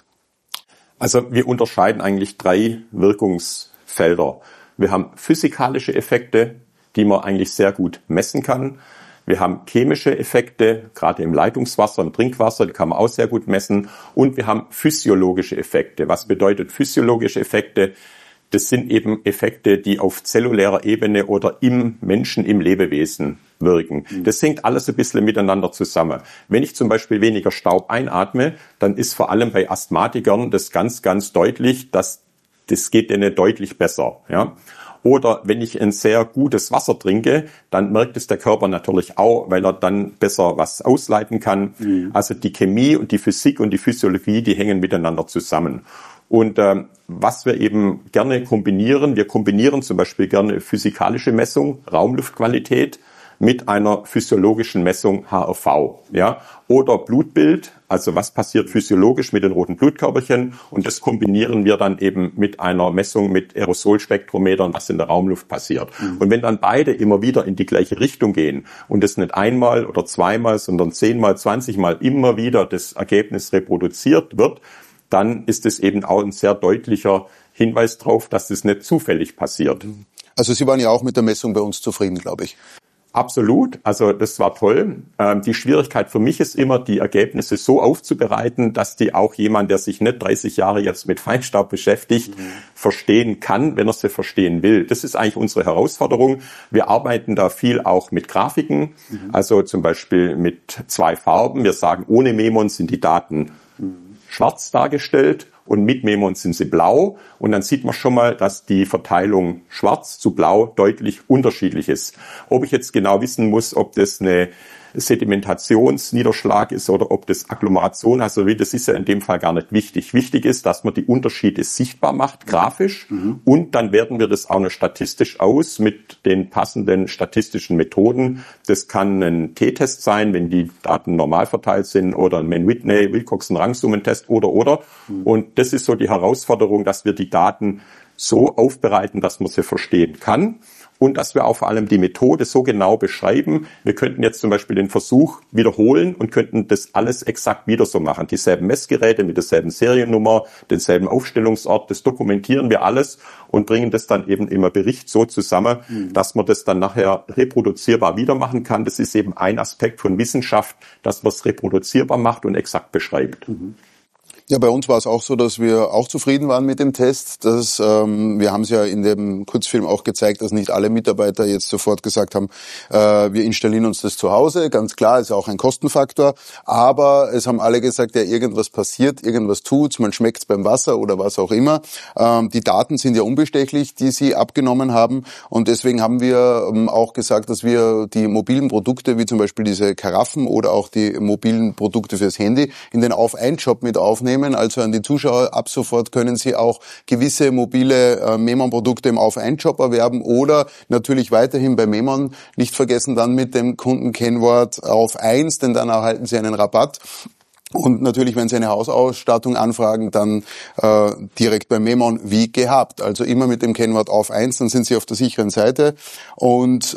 Also wir unterscheiden eigentlich 3 Wirkungsfelder. Wir haben physikalische Effekte, die man eigentlich sehr gut messen kann. Wir haben chemische Effekte, gerade im Leitungswasser, im Trinkwasser, die kann man auch sehr gut messen. Und wir haben physiologische Effekte. Was bedeutet physiologische Effekte? Das sind eben Effekte, die auf zellulärer Ebene oder im Menschen, im Lebewesen wirken. Das hängt alles ein bisschen miteinander zusammen. Wenn ich zum Beispiel weniger Staub einatme, dann ist vor allem bei Asthmatikern das ganz, ganz deutlich, dass das geht denen deutlich besser. Ja? Oder wenn ich ein sehr gutes Wasser trinke, dann merkt es der Körper natürlich auch, weil er dann besser was ausleiten kann. Also die Chemie und die Physik und die Physiologie, die hängen miteinander zusammen. Und was wir eben gerne kombinieren, wir kombinieren zum Beispiel gerne physikalische Messung, Raumluftqualität, mit einer physiologischen Messung HRV, ja, oder Blutbild, also was passiert physiologisch mit den roten Blutkörperchen, und das kombinieren wir dann eben mit einer Messung mit Aerosolspektrometern, was in der Raumluft passiert. Und wenn dann beide immer wieder in die gleiche Richtung gehen und es nicht einmal oder zweimal, sondern 10-mal, 20-mal immer wieder das Ergebnis reproduziert wird, dann ist es eben auch ein sehr deutlicher Hinweis darauf, dass das nicht zufällig passiert. Also Sie waren ja auch mit der Messung bei uns zufrieden, glaube ich. Absolut, also das war toll. Die Schwierigkeit für mich ist immer, die Ergebnisse so aufzubereiten, dass die auch jemand, der sich nicht 30 Jahre jetzt mit Feinstaub beschäftigt, verstehen kann, wenn er sie verstehen will. Das ist eigentlich unsere Herausforderung. Wir arbeiten da viel auch mit Grafiken, also zum Beispiel mit 2 Farben. Wir sagen, ohne Memon sind die Daten schwarz dargestellt und mit Memon sind sie blau. Und dann sieht man schon mal, dass die Verteilung schwarz zu blau deutlich unterschiedlich ist. Ob ich jetzt genau wissen muss, ob das eine Sedimentationsniederschlag ist oder ob das Agglomeration, also das ist ja in dem Fall gar nicht wichtig. Wichtig ist, dass man die Unterschiede sichtbar macht, grafisch, und dann werten wir das auch noch statistisch aus mit den passenden statistischen Methoden. Das kann ein T-Test sein, wenn die Daten normal verteilt sind, oder ein Mann-Whitney-Wilcoxon-Rangsummentest oder. Und das ist so die Herausforderung, dass wir die Daten so aufbereiten, dass man sie verstehen kann. Und dass wir auch vor allem die Methode so genau beschreiben. Wir könnten jetzt zum Beispiel den Versuch wiederholen und könnten das alles exakt wieder so machen. Dieselben Messgeräte mit derselben Seriennummer, denselben Aufstellungsort, das dokumentieren wir alles und bringen das dann eben im Bericht so zusammen, dass man das dann nachher reproduzierbar wieder machen kann. Das ist eben ein Aspekt von Wissenschaft, dass man es reproduzierbar macht und exakt beschreibt. Ja, bei uns war es auch so, dass wir auch zufrieden waren mit dem Test. Wir haben es ja in dem Kurzfilm auch gezeigt, dass nicht alle Mitarbeiter jetzt sofort gesagt haben, wir installieren uns das zu Hause. Ganz klar, ist auch ein Kostenfaktor. Aber es haben alle gesagt, ja, irgendwas passiert, irgendwas tut's, man schmeckt's beim Wasser oder was auch immer. Die Daten sind ja unbestechlich, die sie abgenommen haben. Und deswegen haben wir auch gesagt, dass wir die mobilen Produkte, wie zum Beispiel diese Karaffen oder auch die mobilen Produkte fürs Handy, in den Auf-1-Shop mit aufnehmen. Also an die Zuschauer, ab sofort können Sie auch gewisse mobile Memon-Produkte im Auf-1-Shop erwerben oder natürlich weiterhin bei Memon nicht vergessen dann mit dem Kundenkennwort Auf1, denn dann erhalten Sie einen Rabatt. Und natürlich, wenn Sie eine Hausausstattung anfragen, dann direkt bei Memon wie gehabt. Also immer mit dem Kennwort Auf1, dann sind Sie auf der sicheren Seite. Und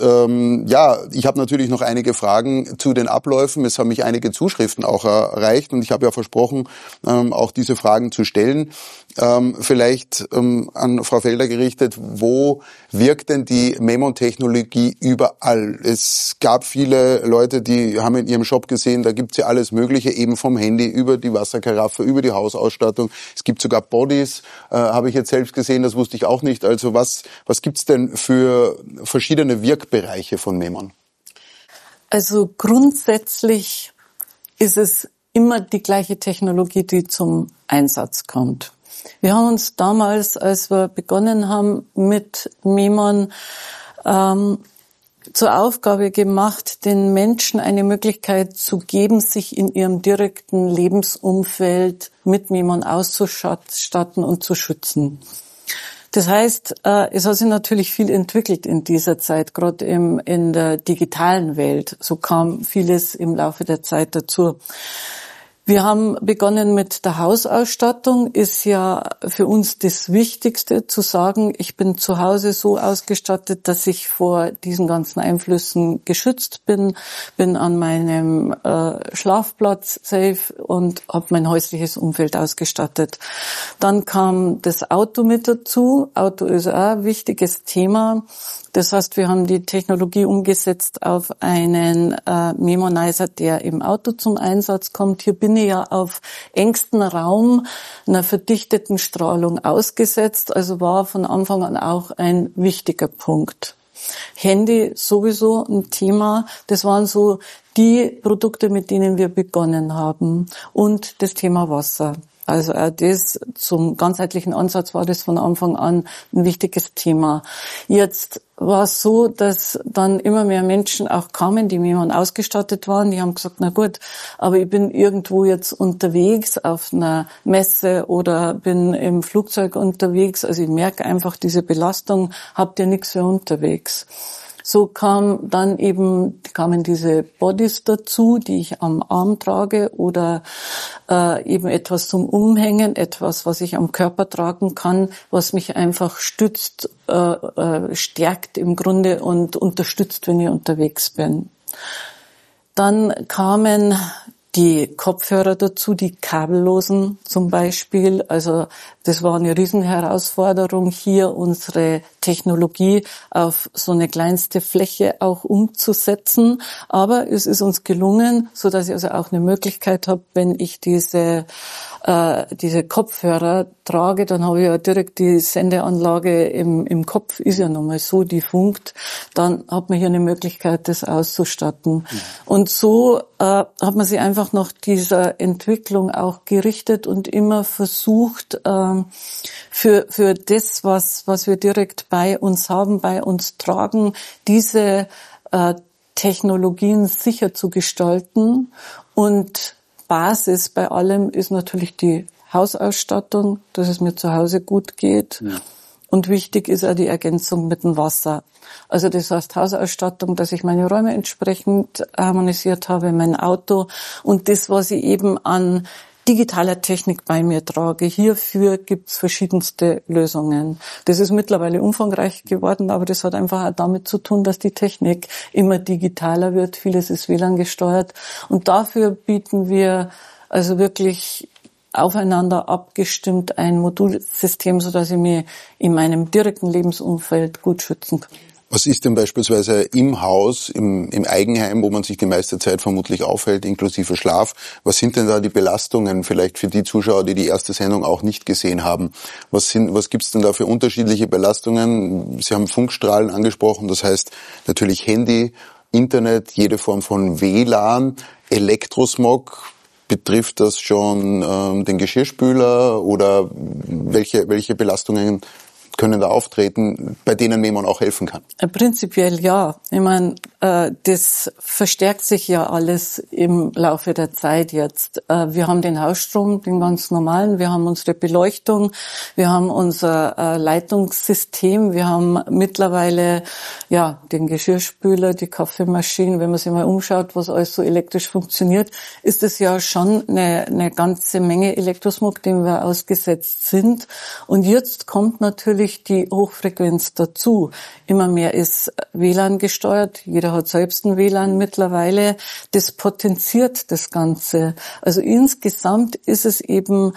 ich habe natürlich noch einige Fragen zu den Abläufen. Es haben mich einige Zuschriften auch erreicht und ich habe ja versprochen, auch diese Fragen zu stellen. Vielleicht an Frau Felder gerichtet, wo wirkt denn die Memon-Technologie überall? Es gab viele Leute, die haben in ihrem Shop gesehen, da gibt's ja alles Mögliche, eben vom Handy über die Wasserkaraffe, über die Hausausstattung. Es gibt sogar Bodies, habe ich jetzt selbst gesehen, das wusste ich auch nicht. Also was gibt's denn für verschiedene Wirkbereiche von Memon? Also grundsätzlich ist es immer die gleiche Technologie, die zum Einsatz kommt. Wir haben uns damals, als wir begonnen haben mit Memon, zur Aufgabe gemacht, den Menschen eine Möglichkeit zu geben, sich in ihrem direkten Lebensumfeld mit Memon auszustatten und zu schützen. Das heißt, es hat sich natürlich viel entwickelt in dieser Zeit, gerade in der digitalen Welt. So kam vieles im Laufe der Zeit dazu. Wir haben begonnen mit der Hausausstattung, ist ja für uns das Wichtigste zu sagen, ich bin zu Hause so ausgestattet, dass ich vor diesen ganzen Einflüssen geschützt bin an meinem Schlafplatz safe und habe mein häusliches Umfeld ausgestattet. Dann kam das Auto mit dazu. Auto ist auch ein wichtiges Thema. Das heißt, wir haben die Technologie umgesetzt auf einen Memonizer, der im Auto zum Einsatz kommt. Hier bin ich ja auf engstem Raum einer verdichteten Strahlung ausgesetzt, also war von Anfang an auch ein wichtiger Punkt. Handy sowieso ein Thema, das waren so die Produkte, mit denen wir begonnen haben, und das Thema Wasser. Also auch das zum ganzheitlichen Ansatz war das von Anfang an ein wichtiges Thema. Jetzt war es so, dass dann immer mehr Menschen auch kamen, die mit Memon ausgestattet waren. Die haben gesagt, na gut, aber ich bin irgendwo jetzt unterwegs auf einer Messe oder bin im Flugzeug unterwegs. Also ich merke einfach diese Belastung, habt ihr nichts für unterwegs. So kamen diese Bodies dazu, die ich am Arm trage oder eben etwas zum Umhängen, etwas, was ich am Körper tragen kann, was mich einfach stützt, stärkt im Grunde und unterstützt, wenn ich unterwegs bin. Dann kamen die Kopfhörer dazu, die kabellosen zum Beispiel. Also das war eine Riesenherausforderung, hier unsere Technologie auf so eine kleinste Fläche auch umzusetzen. Aber es ist uns gelungen, so dass ich also auch eine Möglichkeit habe, wenn ich diese Kopfhörer trage, dann habe ich ja direkt die Sendeanlage im Kopf, ist ja nochmal so, die funkt, dann hat man hier eine Möglichkeit, das auszustatten. Und so hat man sich einfach nach dieser Entwicklung auch gerichtet und immer versucht, für das, was wir direkt bei uns haben, bei uns tragen, diese Technologien sicher zu gestalten. Und Basis bei allem ist natürlich die Hausausstattung, dass es mir zu Hause gut geht. Ja. Und wichtig ist auch die Ergänzung mit dem Wasser. Also das heißt Hausausstattung, dass ich meine Räume entsprechend harmonisiert habe, mein Auto und das, was ich eben an digitaler Technik bei mir trage. Hierfür gibt's verschiedenste Lösungen. Das ist mittlerweile umfangreich geworden, aber das hat einfach auch damit zu tun, dass die Technik immer digitaler wird. Vieles ist WLAN gesteuert und dafür bieten wir also wirklich aufeinander abgestimmt ein Modulsystem, sodass ich mich in meinem direkten Lebensumfeld gut schützen kann. Was ist denn beispielsweise im Haus, im Eigenheim, wo man sich die meiste Zeit vermutlich aufhält, inklusive Schlaf? Was sind denn da die Belastungen vielleicht für die Zuschauer, die die erste Sendung auch nicht gesehen haben? Was gibt's denn da für unterschiedliche Belastungen? Sie haben Funkstrahlen angesprochen, das heißt natürlich Handy, Internet, jede Form von WLAN, Elektrosmog. Betrifft das schon den Geschirrspüler oder welche Belastungen können da auftreten, bei denen man auch helfen kann? Prinzipiell ja. Ich meine, das verstärkt sich ja alles im Laufe der Zeit jetzt. Wir haben den Hausstrom, den ganz normalen, wir haben unsere Beleuchtung, wir haben unser Leitungssystem, wir haben mittlerweile ja den Geschirrspüler, die Kaffeemaschine. Wenn man sich mal umschaut, was alles so elektrisch funktioniert, ist es ja schon eine ganze Menge Elektrosmog, dem wir ausgesetzt sind. Und jetzt kommt natürlich die Hochfrequenz dazu. Immer mehr ist WLAN gesteuert. Jeder hat selbst ein WLAN mittlerweile. Das potenziert das Ganze. Also insgesamt ist es eben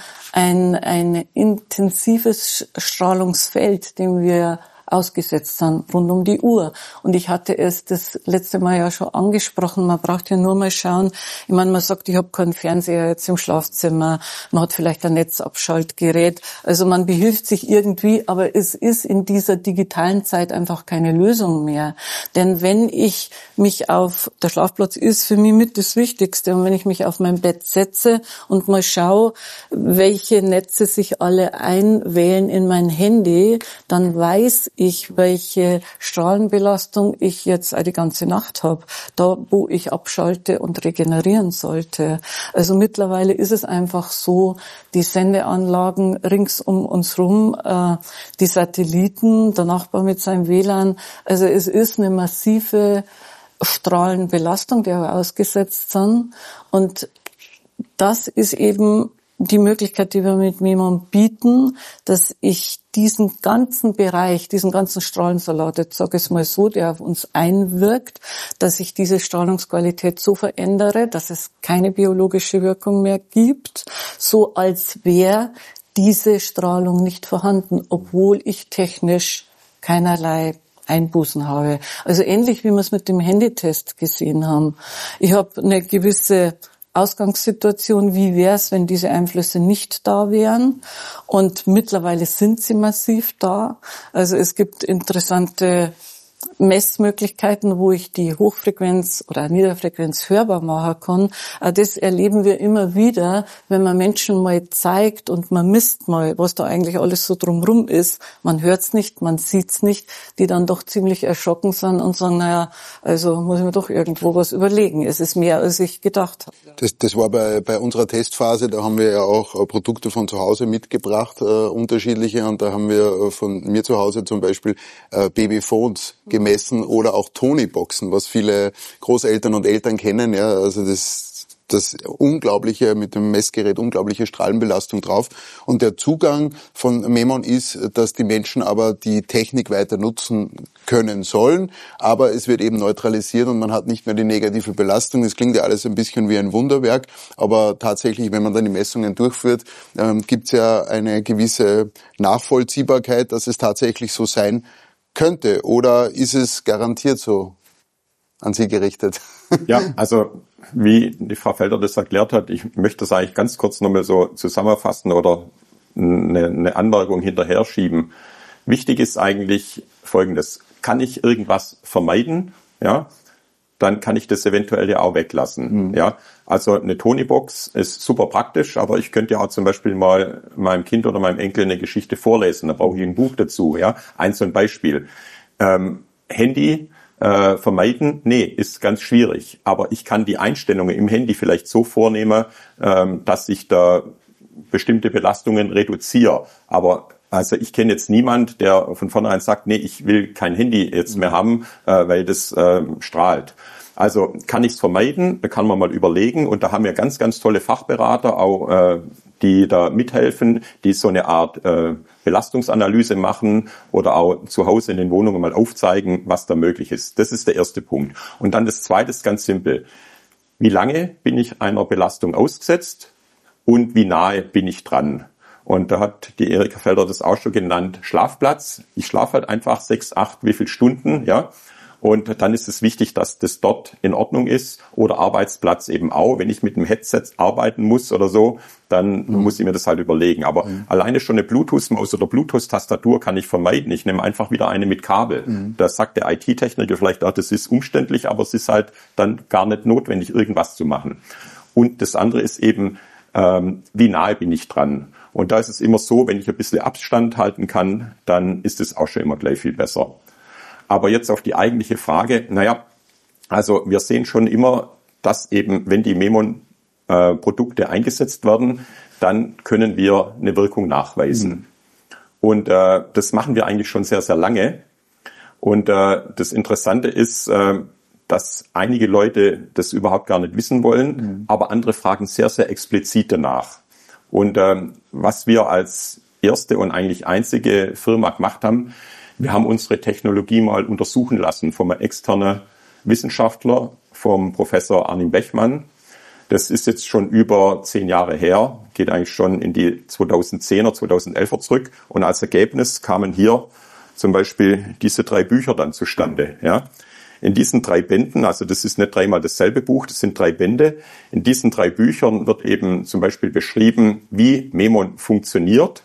ein intensives Strahlungsfeld, dem wir ausgesetzt sind, rund um die Uhr. Und ich hatte es das letzte Mal ja schon angesprochen, man braucht ja nur mal schauen, ich meine, man sagt, ich habe keinen Fernseher jetzt im Schlafzimmer, man hat vielleicht ein Netzabschaltgerät, also man behilft sich irgendwie, aber es ist in dieser digitalen Zeit einfach keine Lösung mehr. Denn wenn ich mich der Schlafplatz ist für mich mit das Wichtigste, und wenn ich mich auf mein Bett setze und mal schaue, welche Netze sich alle einwählen in mein Handy, dann weiß ich, welche Strahlenbelastung ich jetzt die ganze Nacht habe, da wo ich abschalte und regenerieren sollte. Also mittlerweile ist es einfach so, die Sendeanlagen rings um uns rum, die Satelliten, der Nachbar mit seinem WLAN, also es ist eine massive Strahlenbelastung, der wir ausgesetzt sind, und das ist eben die Möglichkeit, die wir mit Memon bieten, dass ich diesen ganzen Bereich, diesen ganzen Strahlensalat, jetzt sage ich es mal so, der auf uns einwirkt, dass ich diese Strahlungsqualität so verändere, dass es keine biologische Wirkung mehr gibt, so als wäre diese Strahlung nicht vorhanden, obwohl ich technisch keinerlei Einbußen habe. Also ähnlich wie wir es mit dem Handytest gesehen haben. Ich habe eine gewisse Ausgangssituation, wie wäre es, wenn diese Einflüsse nicht da wären? Und mittlerweile sind sie massiv da. Also es gibt interessante Messmöglichkeiten, wo ich die Hochfrequenz oder Niederfrequenz hörbar machen kann. Das erleben wir immer wieder, wenn man Menschen mal zeigt und man misst mal, was da eigentlich alles so drumrum ist. Man hört's nicht, man sieht's nicht, die dann doch ziemlich erschrocken sind und sagen, naja, also muss ich mir doch irgendwo was überlegen. Es ist mehr, als ich gedacht habe. Das war bei unserer Testphase, da haben wir ja auch Produkte von zu Hause mitgebracht, unterschiedliche, und da haben wir von mir zu Hause zum Beispiel Babyphones gemessen oder auch Tonyboxen, was viele Großeltern und Eltern kennen, ja, also das unglaubliche, mit dem Messgerät unglaubliche Strahlenbelastung drauf. Und der Zugang von Memon ist, dass die Menschen aber die Technik weiter nutzen können sollen, aber es wird eben neutralisiert und man hat nicht mehr die negative Belastung. Das klingt ja alles ein bisschen wie ein Wunderwerk, aber tatsächlich, wenn man dann die Messungen durchführt, gibt es ja eine gewisse Nachvollziehbarkeit, dass es tatsächlich so sein könnte, oder ist es garantiert so an Sie gerichtet? Ja, also wie die Frau Felder das erklärt hat, ich möchte das eigentlich ganz kurz nochmal so zusammenfassen oder eine Anmerkung hinterher schieben. Wichtig ist eigentlich Folgendes: Kann ich irgendwas vermeiden, ja, dann kann ich das eventuell ja auch weglassen. Ja, also eine Tonybox ist super praktisch, aber ich könnte ja auch zum Beispiel mal meinem Kind oder meinem Enkel eine Geschichte vorlesen. Da brauche ich ein Buch dazu. Ja, so ein Beispiel. Handy vermeiden? Nee, ist ganz schwierig. Aber ich kann die Einstellungen im Handy vielleicht so vornehmen, dass ich da bestimmte Belastungen reduziere. Aber also ich kenne jetzt niemand, der von vornherein sagt, nee, ich will kein Handy jetzt mehr haben, weil das strahlt. Also kann ich es vermeiden? Da kann man mal überlegen. Und da haben wir ganz, ganz tolle Fachberater, auch die da mithelfen, die so eine Art Belastungsanalyse machen oder auch zu Hause in den Wohnungen mal aufzeigen, was da möglich ist. Das ist der erste Punkt. Und dann das zweite ist ganz simpel. Wie lange bin ich einer Belastung ausgesetzt und wie nahe bin ich dran? Und da hat die Erika Felder das auch schon genannt, Schlafplatz. Ich schlafe halt einfach 6, 8, wie viele Stunden, ja. Und dann ist es wichtig, dass das dort in Ordnung ist oder Arbeitsplatz eben auch. Wenn ich mit einem Headset arbeiten muss oder so, dann muss ich mir das halt überlegen. Aber alleine schon eine Bluetooth-Maus oder Bluetooth-Tastatur kann ich vermeiden. Ich nehme einfach wieder eine mit Kabel. Da sagt der IT-Techniker vielleicht, das ist umständlich, aber es ist halt dann gar nicht notwendig, irgendwas zu machen. Und das andere ist eben, wie nahe bin ich dran? Und da ist es immer so, wenn ich ein bisschen Abstand halten kann, dann ist es auch schon immer gleich viel besser. Aber jetzt auf die eigentliche Frage, also wir sehen schon immer, dass eben, wenn die Memon-Produkte eingesetzt werden, dann können wir eine Wirkung nachweisen. Und das machen wir eigentlich schon sehr, sehr lange. Und das Interessante ist, dass einige Leute das überhaupt gar nicht wissen wollen, aber andere fragen sehr, sehr explizit danach. Und was wir als erste und eigentlich einzige Firma gemacht haben, wir haben unsere Technologie mal untersuchen lassen vom externen Wissenschaftler, vom Professor Arnim Bechmann. Das ist jetzt schon über 10 Jahre her, geht eigentlich schon in die 2010er, 2011er zurück. Und als Ergebnis kamen hier zum Beispiel diese 3 Bücher dann zustande. Ja. In diesen 3 Bänden, also das ist nicht dreimal dasselbe Buch, das sind 3 Bände. In diesen 3 Büchern wird eben zum Beispiel beschrieben, wie Memon funktioniert.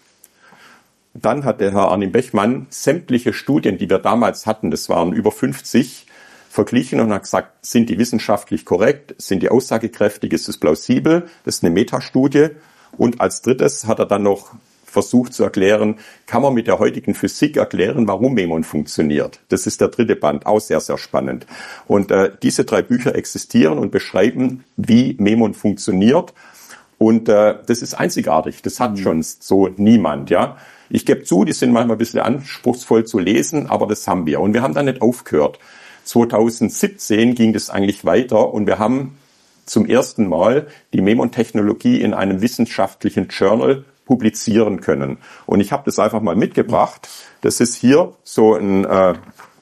Dann hat der Herr Arnim Bechmann sämtliche Studien, die wir damals hatten, das waren über 50, verglichen und hat gesagt, sind die wissenschaftlich korrekt, sind die aussagekräftig, ist es plausibel, das ist eine Metastudie. Und als drittes hat er dann noch versucht zu erklären, kann man mit der heutigen Physik erklären, warum Memon funktioniert. Das ist der 3. Band, auch sehr, sehr spannend. Und diese 3 Bücher existieren und beschreiben, wie Memon funktioniert. Und das ist einzigartig, das hat schon so niemand, ja. Ich gebe zu, die sind manchmal ein bisschen anspruchsvoll zu lesen, aber das haben wir. Und wir haben da nicht aufgehört. 2017 ging das eigentlich weiter und wir haben zum ersten Mal die Memon-Technologie in einem wissenschaftlichen Journal publizieren können. Und ich habe das einfach mal mitgebracht. Das ist hier so eine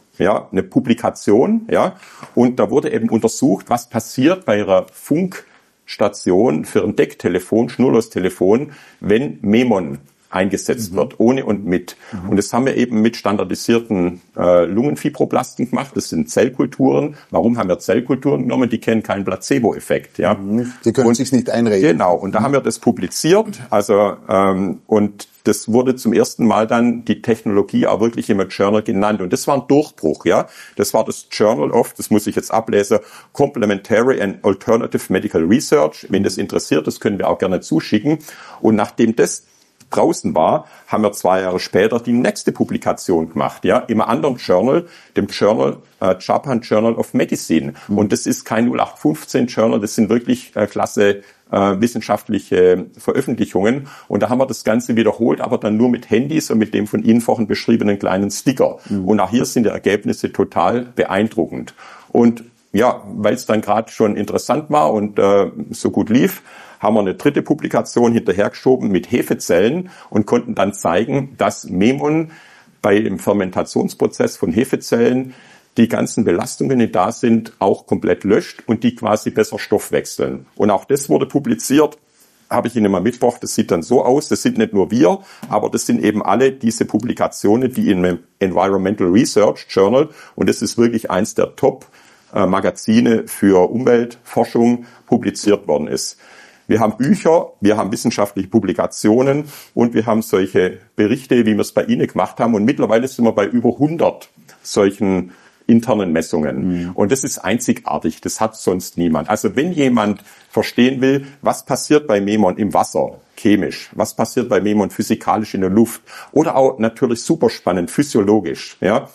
Publikation, ja. Und da wurde eben untersucht, was passiert bei ihrer Funkstation für ein Decktelefon, Schnurlostelefon, wenn Memon eingesetzt wird, ohne und mit. Und das haben wir eben mit standardisierten Lungenfibroblasten gemacht. Das sind Zellkulturen. Warum haben wir Zellkulturen genommen? Die kennen keinen Placebo-Effekt. Ja? Die können sich's nicht einreden. Genau. Und da haben wir das publiziert. Also und das wurde zum ersten Mal dann die Technologie auch wirklich im Journal genannt. Und das war ein Durchbruch. Ja, das war das Journal of, das muss ich jetzt ablesen, Complementary and Alternative Medical Research. Wenn das interessiert, das können wir auch gerne zuschicken. Und nachdem das draußen war, haben wir 2 Jahre später die nächste Publikation gemacht, ja, im anderen Journal, dem Journal, Japan Journal of Medicine. Und das ist kein 0815 Journal, das sind wirklich klasse wissenschaftliche Veröffentlichungen. Und da haben wir das Ganze wiederholt, aber dann nur mit Handys und mit dem von Ihnen vorhin beschriebenen kleinen Sticker. Und auch hier sind die Ergebnisse total beeindruckend. Und ja, weil es dann gerade schon interessant war und so gut lief, haben wir eine 3. Publikation hinterhergeschoben mit Hefezellen und konnten dann zeigen, dass Memon bei dem Fermentationsprozess von Hefezellen die ganzen Belastungen, die da sind, auch komplett löscht und die quasi besser stoffwechseln. Und auch das wurde publiziert, habe ich Ihnen mal mitgebracht, das sieht dann so aus, das sind nicht nur wir, aber das sind eben alle diese Publikationen, die im Environmental Research Journal, und das ist wirklich eins der Top-Magazine für Umweltforschung, publiziert worden ist. Wir haben Bücher, wir haben wissenschaftliche Publikationen und wir haben solche Berichte, wie wir es bei Ihnen gemacht haben. Und mittlerweile sind wir bei über 100 solchen internen Messungen. Und das ist einzigartig, das hat sonst niemand. Also wenn jemand verstehen will, was passiert bei Memon im Wasser, chemisch, was passiert bei Memon physikalisch in der Luft oder auch natürlich super spannend, physiologisch, ja,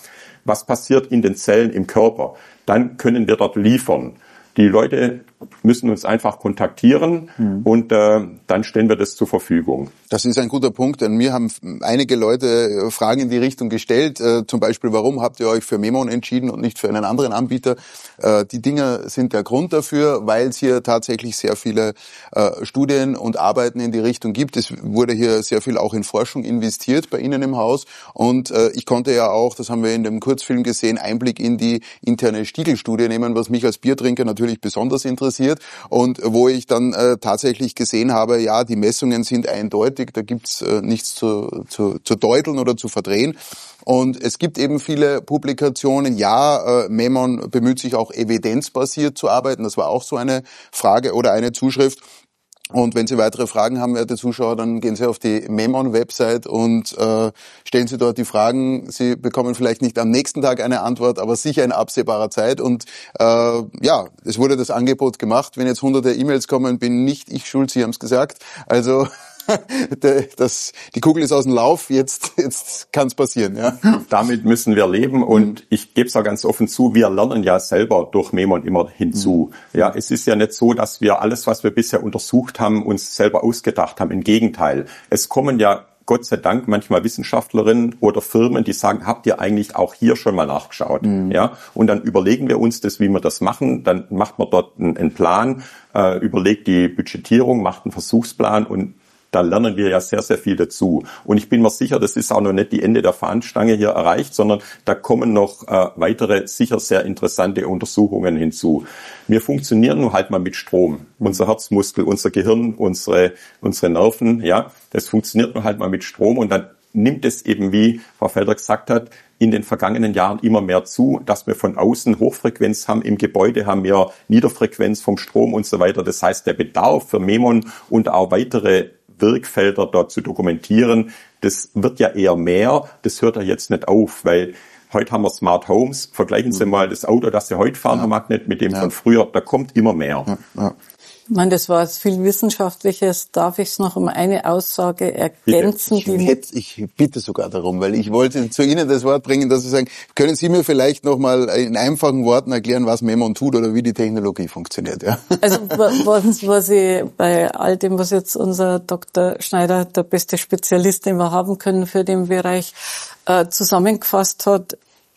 was passiert in den Zellen im Körper, dann können wir dort liefern. Die Leute müssen uns einfach kontaktieren und dann stellen wir das zur Verfügung. Das ist ein guter Punkt, denn mir haben einige Leute Fragen in die Richtung gestellt, zum Beispiel, warum habt ihr euch für Memon entschieden und nicht für einen anderen Anbieter? Die Dinger sind der Grund dafür, weil es hier tatsächlich sehr viele Studien und Arbeiten in die Richtung gibt. Es wurde hier sehr viel auch in Forschung investiert bei Ihnen im Haus und ich konnte ja auch, das haben wir in dem Kurzfilm gesehen, Einblick in die interne Stiegl-Studie nehmen, was mich als Biertrinker natürlich besonders interessiert und wo ich dann tatsächlich gesehen habe, ja, die Messungen sind eindeutig, da gibt's nichts zu deuteln oder zu verdrehen. Und es gibt eben viele Publikationen. Ja, Memon bemüht sich auch evidenzbasiert zu arbeiten. Das war auch so eine Frage oder eine Zuschrift. Und wenn Sie weitere Fragen haben, werte Zuschauer, dann gehen Sie auf die Memon-Website und stellen Sie dort die Fragen. Sie bekommen vielleicht nicht am nächsten Tag eine Antwort, aber sicher in absehbarer Zeit. Und ja, es wurde das Angebot gemacht. Wenn jetzt hunderte E-Mails kommen, bin nicht ich schuld, Sie haben es gesagt. Also die Kugel ist aus dem Lauf, jetzt kann es passieren. Ja. Damit müssen wir leben und ich gebe es auch ganz offen zu, wir lernen ja selber durch Memon immer hinzu. Ja, es ist ja nicht so, dass wir alles, was wir bisher untersucht haben, uns selber ausgedacht haben. Im Gegenteil, es kommen ja Gott sei Dank manchmal Wissenschaftlerinnen oder Firmen, die sagen, habt ihr eigentlich auch hier schon mal nachgeschaut? Ja, und dann überlegen wir uns das, wie wir das machen. Dann macht man dort einen Plan, überlegt die Budgetierung, macht einen Versuchsplan und da lernen wir ja sehr, sehr viel dazu. Und ich bin mir sicher, das ist auch noch nicht die Ende der Fahnenstange hier erreicht, sondern da kommen noch weitere, sicher sehr interessante Untersuchungen hinzu. Wir funktionieren nun halt mal mit Strom. Unser Herzmuskel, unser Gehirn, unsere Nerven, ja, das funktioniert nun halt mal mit Strom und dann nimmt es eben, wie Frau Felder gesagt hat, in den vergangenen Jahren immer mehr zu, dass wir von außen Hochfrequenz haben. Im Gebäude haben wir Niederfrequenz vom Strom und so weiter. Das heißt, der Bedarf für Memon und auch weitere Wirkfelder dort zu dokumentieren, das wird ja eher mehr, das hört ja jetzt nicht auf, weil heute haben wir Smart Homes, vergleichen Sie mal das Auto, das Sie heute fahren, Herr Magnet, mit dem von früher, da kommt immer mehr. Ich meine, das war jetzt viel Wissenschaftliches. Darf ich es noch um eine Aussage ergänzen? Ich bitte sogar darum, weil ich wollte zu Ihnen das Wort bringen, dass Sie sagen, können Sie mir vielleicht noch mal in einfachen Worten erklären, was Memon tut oder wie die Technologie funktioniert? Ja. Also was ich bei all dem, was jetzt unser Dr. Schneider, der beste Spezialist, den wir haben können für den Bereich, zusammengefasst hat,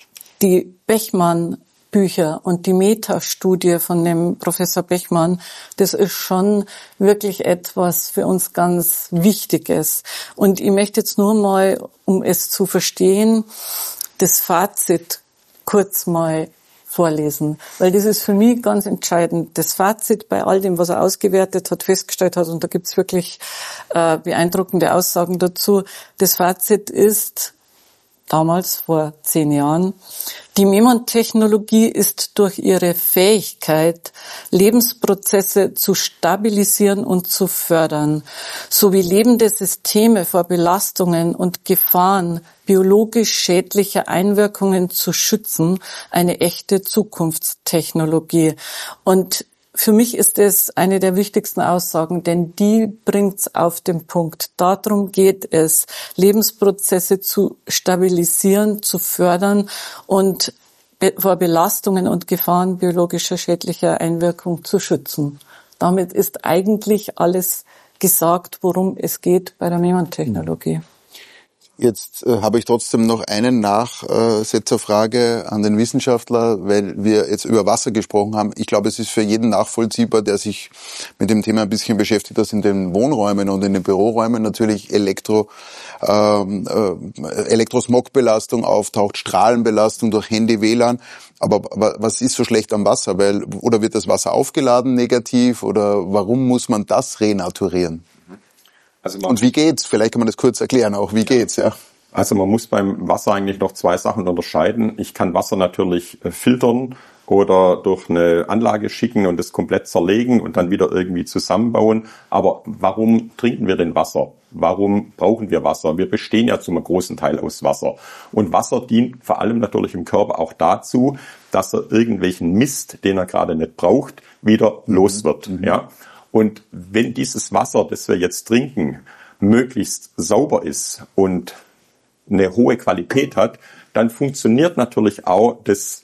die Bechmann-Bücher und die Metastudie von dem Professor Bechmann, das ist schon wirklich etwas für uns ganz Wichtiges. Und ich möchte jetzt nur mal, um es zu verstehen, das Fazit kurz mal vorlesen, weil das ist für mich ganz entscheidend. Das Fazit bei all dem, was er ausgewertet hat, festgestellt hat, und da gibt's wirklich beeindruckende Aussagen dazu. Das Fazit ist, damals vor 10 Jahren, die Memon-Technologie ist durch ihre Fähigkeit, Lebensprozesse zu stabilisieren und zu fördern, sowie lebende Systeme vor Belastungen und Gefahren biologisch schädlicher Einwirkungen zu schützen, eine echte Zukunftstechnologie. Und für mich ist es eine der wichtigsten Aussagen, denn die bringt's auf den Punkt. Darum geht es, Lebensprozesse zu stabilisieren, zu fördern und vor Belastungen und Gefahren biologischer schädlicher Einwirkung zu schützen. Damit ist eigentlich alles gesagt, worum es geht bei der Memon-Technologie. Jetzt habe ich trotzdem noch einen Nachsetzerfrage an den Wissenschaftler, weil wir jetzt über Wasser gesprochen haben. Ich glaube, es ist für jeden nachvollziehbar, der sich mit dem Thema ein bisschen beschäftigt, dass in den Wohnräumen und in den Büroräumen natürlich Elektrosmogbelastung auftaucht, Strahlenbelastung durch Handy, WLAN. Aber was ist so schlecht am Wasser? Oder wird das Wasser aufgeladen negativ? Oder warum muss man das renaturieren? Und wie geht's? Vielleicht kann man das kurz erklären auch. Wie geht's? Ja. Also man muss beim Wasser eigentlich noch 2 Sachen unterscheiden. Ich kann Wasser natürlich filtern oder durch eine Anlage schicken und es komplett zerlegen und dann wieder irgendwie zusammenbauen. Aber warum trinken wir denn Wasser? Warum brauchen wir Wasser? Wir bestehen ja zum großen Teil aus Wasser. Und Wasser dient vor allem natürlich im Körper auch dazu, dass er irgendwelchen Mist, den er gerade nicht braucht, wieder los wird. Ja. Und wenn dieses Wasser, das wir jetzt trinken, möglichst sauber ist und eine hohe Qualität hat, dann funktioniert natürlich auch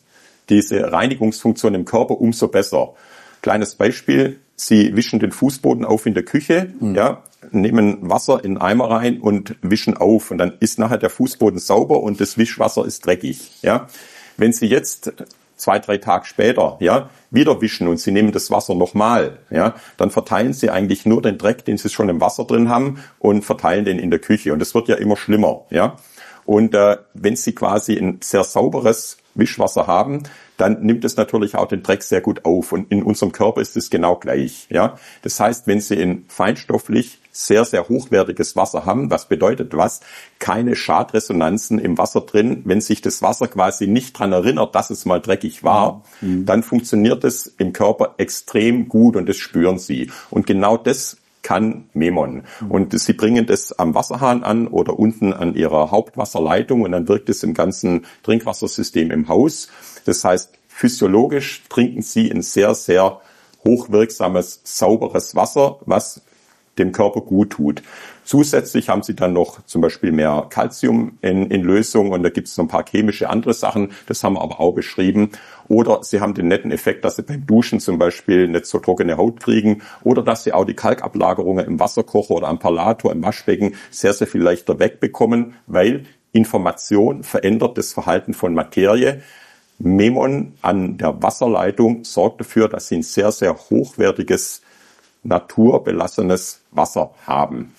diese Reinigungsfunktion im Körper umso besser. Kleines Beispiel, Sie wischen den Fußboden auf in der Küche, ja, nehmen Wasser in einen Eimer rein und wischen auf und dann ist nachher der Fußboden sauber und das Wischwasser ist dreckig, ja. Wenn Sie jetzt 2-3 Tage später, ja, wieder wischen und Sie nehmen das Wasser nochmal, ja, dann verteilen Sie eigentlich nur den Dreck, den Sie schon im Wasser drin haben und verteilen den in der Küche und das wird ja immer schlimmer, ja. Und wenn Sie quasi ein sehr sauberes Wischwasser haben, dann nimmt es natürlich auch den Dreck sehr gut auf. Und in unserem Körper ist es genau gleich. Ja, das heißt, wenn Sie in feinstofflich sehr, sehr hochwertiges Wasser haben, was bedeutet was? Keine Schadresonanzen im Wasser drin. Wenn sich das Wasser quasi nicht dran erinnert, dass es mal dreckig war, dann funktioniert es im Körper extrem gut und das spüren Sie. Und genau das kann Memon. Und Sie bringen das am Wasserhahn an oder unten an Ihrer Hauptwasserleitung und dann wirkt es im ganzen Trinkwassersystem im Haus. Das heißt, physiologisch trinken Sie ein sehr, sehr hochwirksames, sauberes Wasser, was dem Körper gut tut. Zusätzlich haben Sie dann noch zum Beispiel mehr Calcium in Lösung und da gibt es noch ein paar chemische andere Sachen, das haben wir aber auch beschrieben. Oder Sie haben den netten Effekt, dass Sie beim Duschen zum Beispiel nicht so trockene Haut kriegen oder dass Sie auch die Kalkablagerungen im Wasserkocher oder am Perlator, im Waschbecken sehr, sehr viel leichter wegbekommen, weil Information verändert das Verhalten von Materie. Memon an der Wasserleitung sorgt dafür, dass Sie ein sehr, sehr hochwertiges, naturbelassenes Wasser haben.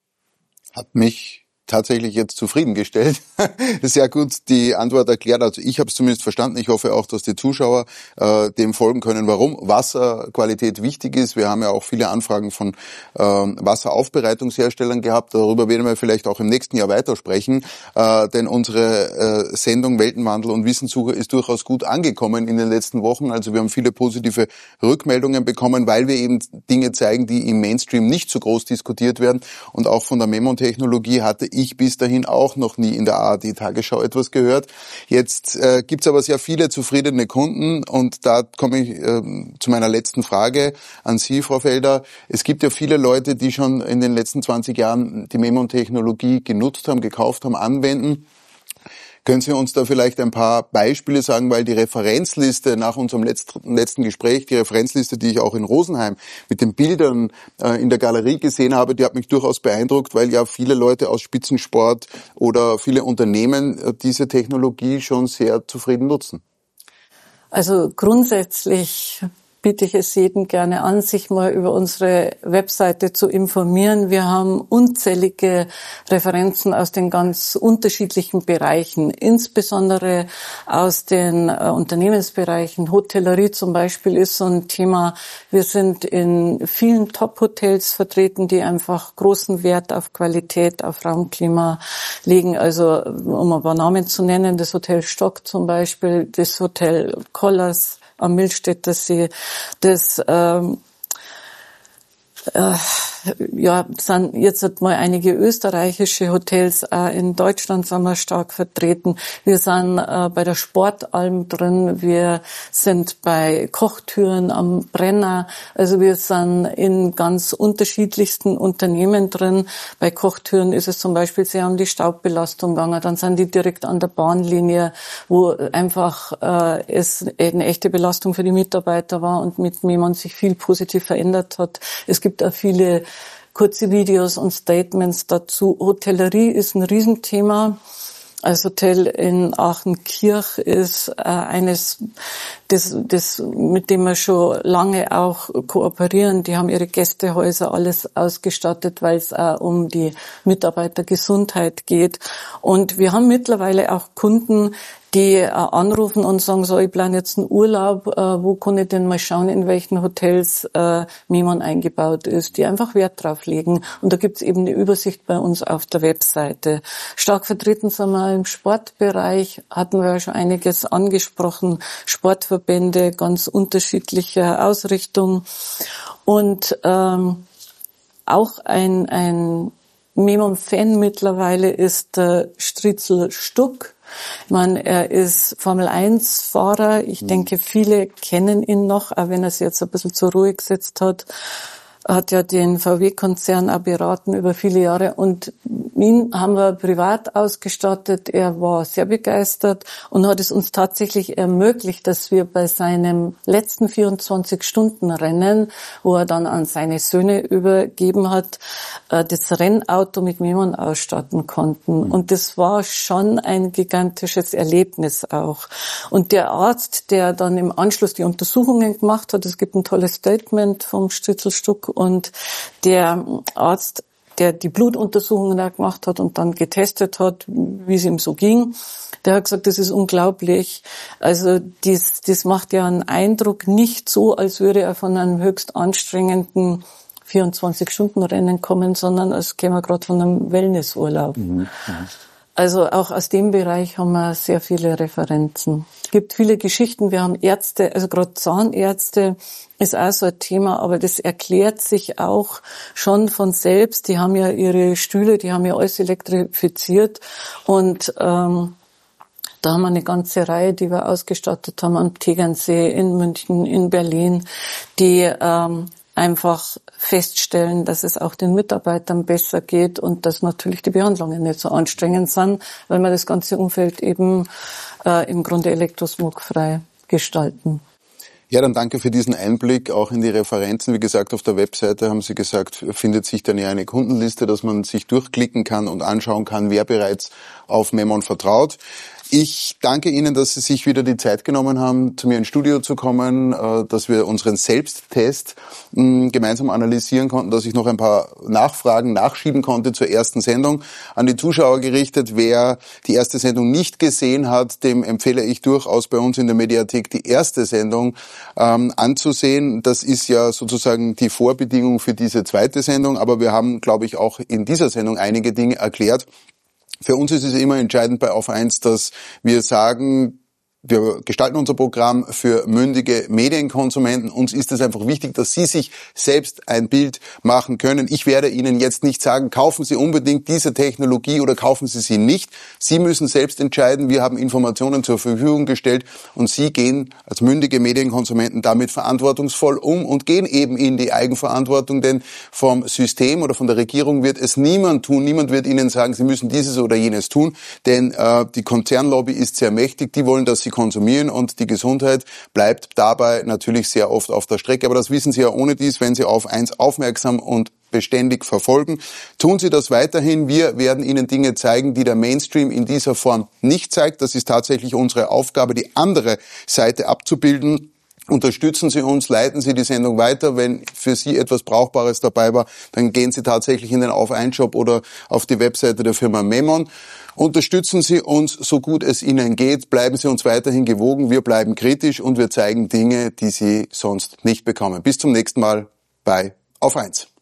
Hat mich tatsächlich jetzt zufriedengestellt. Sehr gut die Antwort erklärt. Also ich habe es zumindest verstanden. Ich hoffe auch, dass die Zuschauer dem folgen können, warum Wasserqualität wichtig ist. Wir haben ja auch viele Anfragen von Wasseraufbereitungsherstellern gehabt. Darüber werden wir vielleicht auch im nächsten Jahr weitersprechen. Denn unsere Sendung Weltenwandel und Wissenssuche ist durchaus gut angekommen in den letzten Wochen. Also wir haben viele positive Rückmeldungen bekommen, weil wir eben Dinge zeigen, die im Mainstream nicht so groß diskutiert werden. Und auch von der Memon-Technologie hatte ich bis dahin auch noch nie in der ARD-Tagesschau etwas gehört. Jetzt gibt's aber sehr viele zufriedene Kunden und da komme ich zu meiner letzten Frage an Sie, Frau Felder. Es gibt ja viele Leute, die schon in den letzten 20 Jahren die Memon-Technologie genutzt haben, gekauft haben, anwenden. Können Sie uns da vielleicht ein paar Beispiele sagen, weil die Referenzliste nach unserem letzten Gespräch, die Referenzliste, die ich auch in Rosenheim mit den Bildern in der Galerie gesehen habe, die hat mich durchaus beeindruckt, weil ja viele Leute aus Spitzensport oder viele Unternehmen diese Technologie schon sehr zufrieden nutzen. Also grundsätzlich biete ich es jedem gerne an, sich mal über unsere Webseite zu informieren. Wir haben unzählige Referenzen aus den ganz unterschiedlichen Bereichen, insbesondere aus den Unternehmensbereichen. Hotellerie zum Beispiel ist so ein Thema. Wir sind in vielen Top-Hotels vertreten, die einfach großen Wert auf Qualität, auf Raumklima legen. Also um ein paar Namen zu nennen, das Hotel Stock zum Beispiel, das Hotel Kollers am Millstätter See, das sind jetzt mal einige österreichische Hotels, in Deutschland sind wir stark vertreten. Wir sind bei der Sportalm drin, wir sind bei Kochtüren am Brenner, also wir sind in ganz unterschiedlichsten Unternehmen drin. Bei Kochtüren ist es zum Beispiel sehr um die Staubbelastung gegangen, dann sind die direkt an der Bahnlinie, wo einfach es eine echte Belastung für die Mitarbeiter war und mit Memon sich viel positiv verändert hat. Es gibt auch viele kurze Videos und Statements dazu. Hotellerie ist ein Riesenthema. Das Hotel in Aachenkirch ist eines, das mit dem wir schon lange auch kooperieren. Die haben ihre Gästehäuser alles ausgestattet, weil es auch um die Mitarbeitergesundheit geht. Und wir haben mittlerweile auch Kunden, die anrufen und sagen, so, ich plane jetzt einen Urlaub, wo kann ich denn mal schauen, in welchen Hotels Memon eingebaut ist, die einfach Wert drauf legen. Und da gibt's eben eine Übersicht bei uns auf der Webseite. Stark vertreten sind wir im Sportbereich, hatten wir ja schon einiges angesprochen, Sportverbände ganz unterschiedlicher Ausrichtung. Und auch ein Memon-Fan mittlerweile ist Stritzel Stuck. Ich meine, er ist Formel-1-Fahrer. Ich denke, viele kennen ihn noch, auch wenn er sich jetzt ein bisschen zur Ruhe gesetzt hat. hat ja den VW-Konzern auch beraten über viele Jahre und ihn haben wir privat ausgestattet. Er war sehr begeistert und hat es uns tatsächlich ermöglicht, dass wir bei seinem letzten 24-Stunden-Rennen, wo er dann an seine Söhne übergeben hat, das Rennauto mit Memon ausstatten konnten. Und das war schon ein gigantisches Erlebnis auch. Und der Arzt, der dann im Anschluss die Untersuchungen gemacht hat, es gibt ein tolles Statement vom Stritzelstuck, und der Arzt, der die Blutuntersuchungen da gemacht hat und dann getestet hat, wie es ihm so ging, der hat gesagt, das ist unglaublich. Also das macht ja einen Eindruck, nicht so, als würde er von einem höchst anstrengenden 24-Stunden-Rennen kommen, sondern als käme er gerade von einem Wellnessurlaub. Also auch aus dem Bereich haben wir sehr viele Referenzen. Es gibt viele Geschichten. Wir haben Ärzte, also gerade Zahnärzte ist auch so ein Thema, aber das erklärt sich auch schon von selbst. Die haben ja ihre Stühle, die haben ja alles elektrifiziert und da haben wir eine ganze Reihe, die wir ausgestattet haben am Tegernsee, in München, in Berlin, die einfach feststellen, dass es auch den Mitarbeitern besser geht und dass natürlich die Behandlungen nicht so anstrengend sind, weil wir das ganze Umfeld eben im Grunde elektrosmogfrei gestalten. Ja, dann danke für diesen Einblick auch in die Referenzen. Wie gesagt, auf der Webseite haben Sie gesagt, findet sich dann ja eine Kundenliste, dass man sich durchklicken kann und anschauen kann, wer bereits auf Memon vertraut. Ich danke Ihnen, dass Sie sich wieder die Zeit genommen haben, zu mir ins Studio zu kommen, dass wir unseren Selbsttest gemeinsam analysieren konnten, dass ich noch ein paar Nachfragen nachschieben konnte zur ersten Sendung. An die Zuschauer gerichtet, wer die erste Sendung nicht gesehen hat, dem empfehle ich durchaus bei uns in der Mediathek die erste Sendung anzusehen. Das ist ja sozusagen die Vorbedingung für diese zweite Sendung, aber wir haben, glaube ich, auch in dieser Sendung einige Dinge erklärt. Für uns ist es immer entscheidend bei Auf 1, dass wir sagen, wir gestalten unser Programm für mündige Medienkonsumenten. Uns ist es einfach wichtig, dass Sie sich selbst ein Bild machen können. Ich werde Ihnen jetzt nicht sagen, kaufen Sie unbedingt diese Technologie oder kaufen Sie sie nicht. Sie müssen selbst entscheiden. Wir haben Informationen zur Verfügung gestellt und Sie gehen als mündige Medienkonsumenten damit verantwortungsvoll um und gehen eben in die Eigenverantwortung, denn vom System oder von der Regierung wird es niemand tun. Niemand wird Ihnen sagen, Sie müssen dieses oder jenes tun, denn die Konzernlobby ist sehr mächtig. Die wollen, dass Sie konsumieren und die Gesundheit bleibt dabei natürlich sehr oft auf der Strecke. Aber das wissen Sie ja ohne dies, wenn Sie Auf 1 aufmerksam und beständig verfolgen. Tun Sie das weiterhin. Wir werden Ihnen Dinge zeigen, die der Mainstream in dieser Form nicht zeigt. Das ist tatsächlich unsere Aufgabe, die andere Seite abzubilden. Unterstützen Sie uns, leiten Sie die Sendung weiter. Wenn für Sie etwas Brauchbares dabei war, dann gehen Sie tatsächlich in den Auf-1-Shop oder auf die Webseite der Firma Memon. Unterstützen Sie uns, so gut es Ihnen geht. Bleiben Sie uns weiterhin gewogen. Wir bleiben kritisch und wir zeigen Dinge, die Sie sonst nicht bekommen. Bis zum nächsten Mal bei Auf 1.